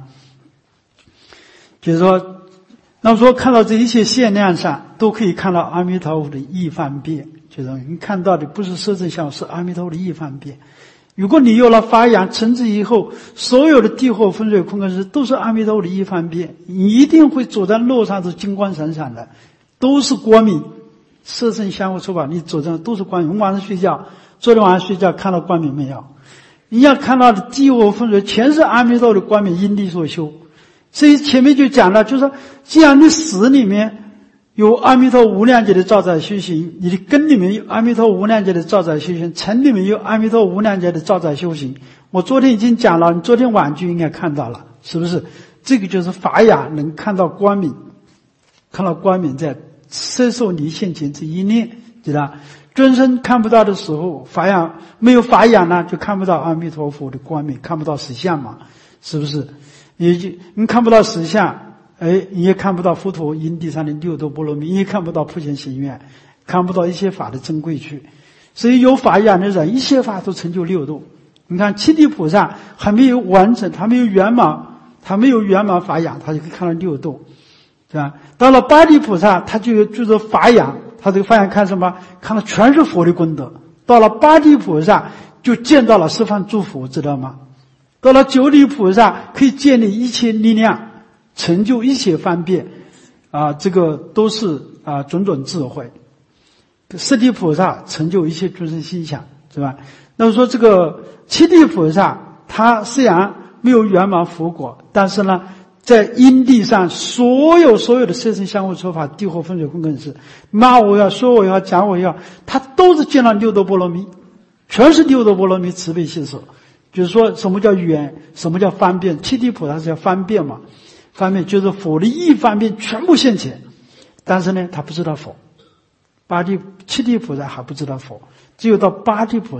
就是说，那么说看到这一切现量上，都可以看到阿弥陀佛的义方便，就是你看到的不是色身相，是阿弥陀佛的义方便。如果你有了法养成之以后，所有的地火风水空跟实都是阿弥陀佛的一方便，你一定会走在路上是金光闪闪的，都是光明。色身相互触法，你走在都是光明。我们晚上睡觉，昨天晚上睡觉看到光明没有？你要看到的地火风水全是阿弥陀佛的光明因地所修。所以前面就讲了，就是说，既然你死里面有阿弥陀无量劫的兆载修行，你的根里面有阿弥陀无量劫的兆载修行，尘里面有阿弥陀无量劫的兆载修行。我昨天已经讲了，你昨天晚就应该看到了，是不是？这个就是法养，能看到光明，看到光明在摄受你现前这一念，知道？尊生看不到的时候，法养没有法养呢，就看不到阿弥陀佛的光明，看不到实相嘛，是不是？也就你看不到实相。哎，你也看不到佛陀因地上的六度波罗蜜，你也看不到普贤行愿，看不到一切法的珍贵去。所以有法养的人，一切法都成就六度。你看七地菩萨还没有完成，他没有圆满，他没有圆满法养，他就可以看到六度，是吧？到了八地菩萨，他就有就是法养，他这个法养看什么？看到全是佛的功德。到了八地菩萨，就见到了十方诸佛，知道吗？到了九地菩萨，可以建立一切力量。成就一切方便，啊，这个都是啊种种智慧。十地菩萨成就一切诸生心想，是吧？那么说这个七地菩萨，他虽然没有圆满佛果，但是呢，在因地上所有所有的色身相互说法、地火风水空跟实，骂我要说我要讲我要，他都是见到六度波罗蜜，全是六度波罗蜜慈悲喜舍。就是说什么叫圆，什么叫方便？七地菩萨是叫方便嘛？方面就是佛的一方面全部现前，但是呢，他不知道佛。八地七地菩萨还不知道佛，只有到八地菩萨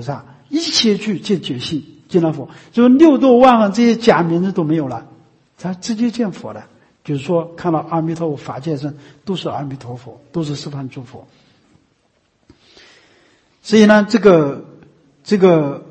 一切去见觉性，见到佛，就是六度万行这些假名字都没有了，他直接见佛了。就是说，看到阿弥陀佛法界身都是阿弥陀佛，都是十方诸佛。所以呢，这个这个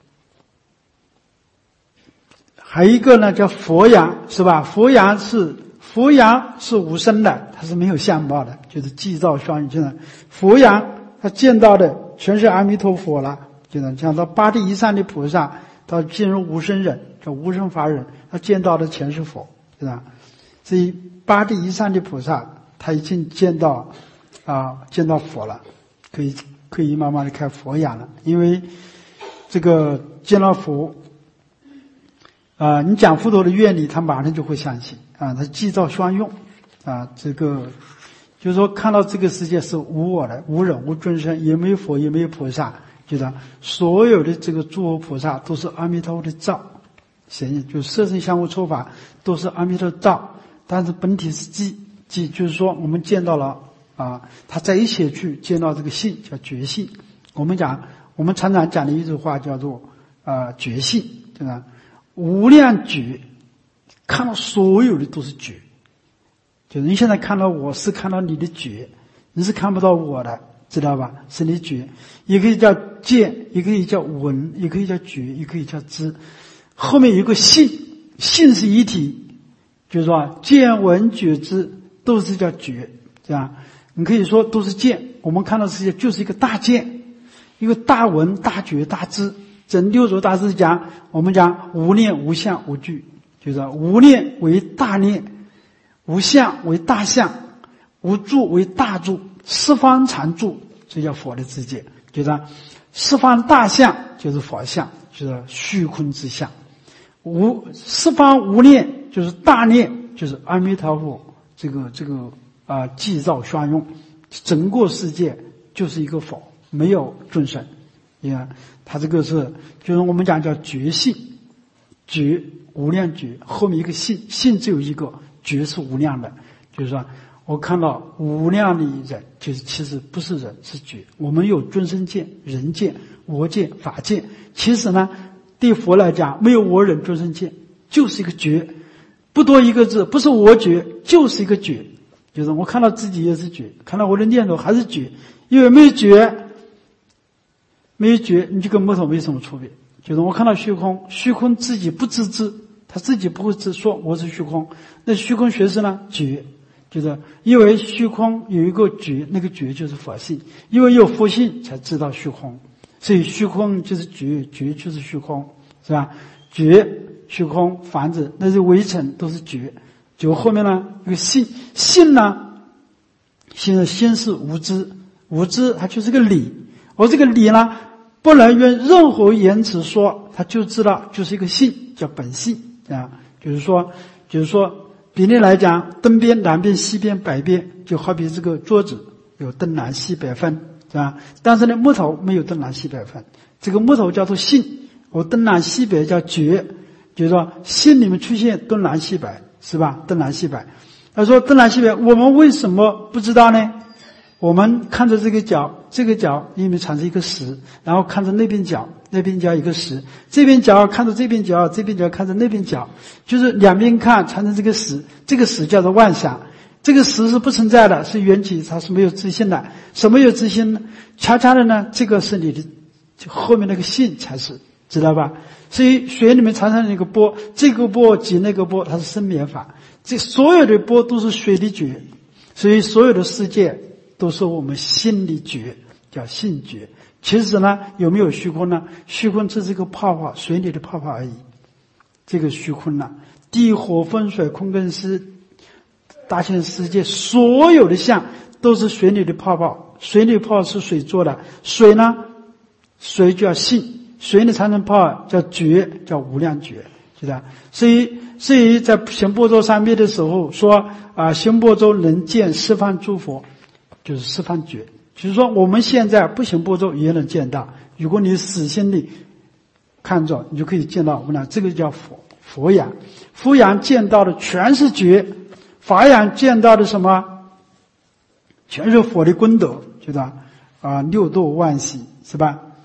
还有一个呢，叫佛阳，是吧？佛阳是佛阳是无生的，它是没有相貌的，就是寂照双运。就是佛阳，他见到的全是阿弥陀佛了。就是讲到八地以上的菩萨，到进入无生忍，叫无生法忍，他见到的全是佛，是吧？所以八地以上的菩萨，他已经见到啊，见到佛了，可以可以慢慢的开佛眼了。因为这个见到佛啊，你讲佛陀的愿力，他马上就会相信啊，他寂照双用啊，这个就是说看到这个世界是无我的，无人无众生，也没有佛，也没有菩萨，就是所有的这个诸佛菩萨都是阿弥陀佛的照，显就色身相互抽法都是阿弥陀照。但是本体是寂，寂就是说我们见到了啊，他在一起去见到这个性叫觉性。我们讲，我们常常讲的一句话叫做啊觉性，对吧？无量觉，看到所有的都是觉。就是你现在看到我是看到你的觉，你是看不到我的，知道吧？是你觉，也可以叫见，也可以叫闻，也可以叫觉，也可以叫知。后面有个性，性是一体。就是说见闻觉知都是叫觉，这样你可以说都是见。我们看到世界就是一个大见，一个大闻大觉大知。整六祖大师讲，我们讲无念无相无具，就是说无念为大念，无相为大相，无住为大住，十方常住，这叫佛的知见。就是十方大相就是佛相，就是虚空之相。无十方无念就是大念，就是阿弥陀佛这个这个啊寂照双用，整个世界就是一个佛，没有众生。你看他这个是就是我们讲叫觉性，觉无量觉，后面一个性，性只有一个，觉是无量的。就是说我看到无量的人，就是其实不是人，是觉。我们有众生见、人见、我见、法见，其实呢对佛来讲，没有我人众生见，就是一个觉，不多一个字，不是我觉，就是一个觉。就是我看到自己也是觉，看到我的念头还是觉，因为没有觉，没有觉，你就跟木头没什么区别。就是我看到虚空，虚空自己不自知，他自己不会自说我是虚空。那虚空学是呢觉，就是因为虚空有一个觉，那个觉就是佛性，因为有佛性才知道虚空。所以虚空就是觉，觉就是虚空，是吧？觉虚空房子那是围城，都是觉。就后面呢有个性，性呢现在心是无知，无知它就是个理，而这个理呢不能用任何言辞说，它就知道就是一个性，叫本性啊。就是说就是说比例来讲，东边南边西边北边，就好比这个桌子有东南西北分，是吧？但是呢，木头没有东南西北分，这个木头叫做性，我东南西北叫觉，就是说心里面出现东南西北，是吧？东南西北。他说东南西北，我们为什么不知道呢？我们看着这个角，这个角因为产生一个实，然后看着那边角，那边角一个实，这边角看着这边角，这边角看着那边角，就是两边看产生这个实，这个实叫做妄想。这个实是不存在的，是缘起，它是没有自性的。什么有自性呢？恰恰的呢，这个是你的后面那个性才是，知道吧？所以水里面产生那个波，这个波及那个波，它是生灭法。这所有的波都是水的觉，所以所有的世界都是我们心里觉，叫性觉。其实呢，有没有虚空呢？虚空只是一个泡泡，水里的泡泡而已。这个虚空呢，地火风水空跟湿，大千世界所有的相都是水里的泡泡，水里泡是水做的，水呢，水叫性，水里产生泡叫觉，叫无量觉，知道？所以，所以在行般舟三昧的时候说啊，行般舟能见十方诸佛，就是十方觉。就是说我们现在不行般舟也能见到，如果你死心里看着，你就可以见到无量，这个叫佛佛眼。佛眼见到的全是觉，法眼见到的什么？全是佛的功德，知道啊？六度万喜，是吧？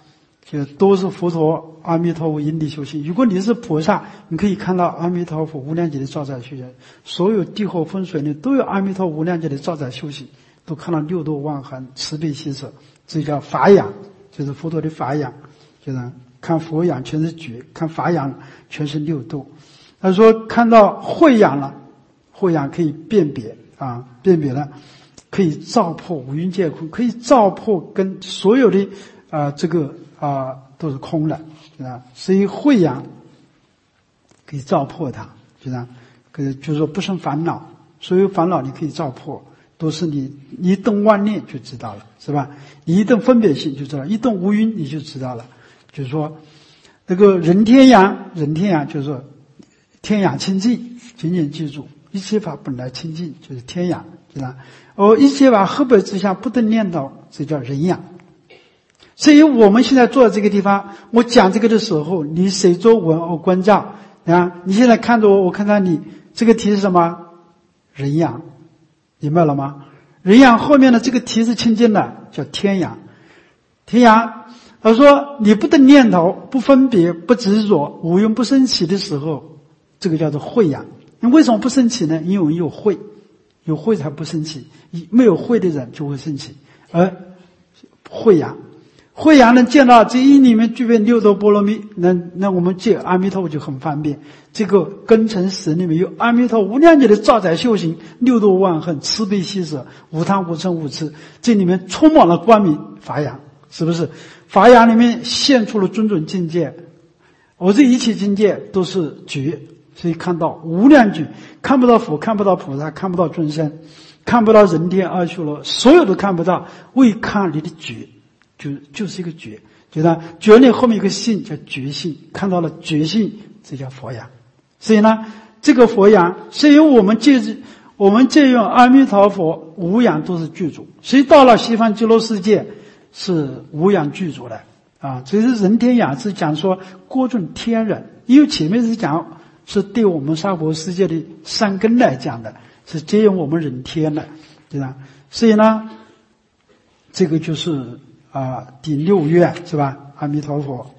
就都是佛陀阿弥陀佛因地修行。如果你是菩萨，你可以看到阿弥陀佛无量劫的照在修行，所有地火风水呢都有阿弥陀无量劫的照在修行，都看到六度万行慈悲喜舍，这叫法眼，就是佛陀的法眼，就是看佛眼全是觉，看法眼全是六度。他说看到慧眼了，慧眼可以辨别啊，辨别了，可以照破五蕴皆空，可以照破跟所有的啊、呃、这个啊、呃、都是空的啊，所以慧眼可以照破它，就这样，可就是说不生烦恼，所有烦恼你可以照破，都是你你一动万念就知道了，是吧？你一动分别性就知道，一动无蕴你就知道了。就是说，那个人天眼，人天眼就是说天眼清净，紧紧记住，一切法本来清净，就是天眼，是吧？而一切法合本之下不得念头，这叫人眼。所以我们现在坐在这个地方，我讲这个的时候，你随着闻而观照啊！你现在看着我，我看到你，这个题是什么？人眼，明白了吗？人眼后面的这个题是清净的，叫天眼。天眼，他说你不得念头，不分别，不执着，无用不生起的时候，这个叫做慧眼。那为什么不生起呢？因为我们有慧，有慧才不生起，没有慧的人就会生起。而慧眼，慧眼能见到这一里面具备六度波罗蜜，那那我们见阿弥陀佛就很方便。这个根尘识里面有阿弥陀无量劫的照载修行，六度万行慈悲喜舍，无贪无嗔无痴，这里面充满了光明法眼，是不是？法眼里面现出了种种境界，我这一切境界都是觉，所以看到无量觉，看不到佛，看不到菩萨，看不到众生，看不到人天阿修罗，所有都看不到，为看你的觉，就就是一个觉，觉得觉里后面有个性叫觉性，看到了觉性，这叫佛眼。所以呢，这个佛眼，所以我们借我们借用阿弥陀佛无眼都是具足，所以到了西方极乐世界是无眼具足的啊。所以是人天眼是讲说各种天人，因为前面是讲是对我们娑婆世界的三根来讲的，是借用我们人天的，对吧？所以呢，这个就是啊第六愿是吧？阿弥陀佛。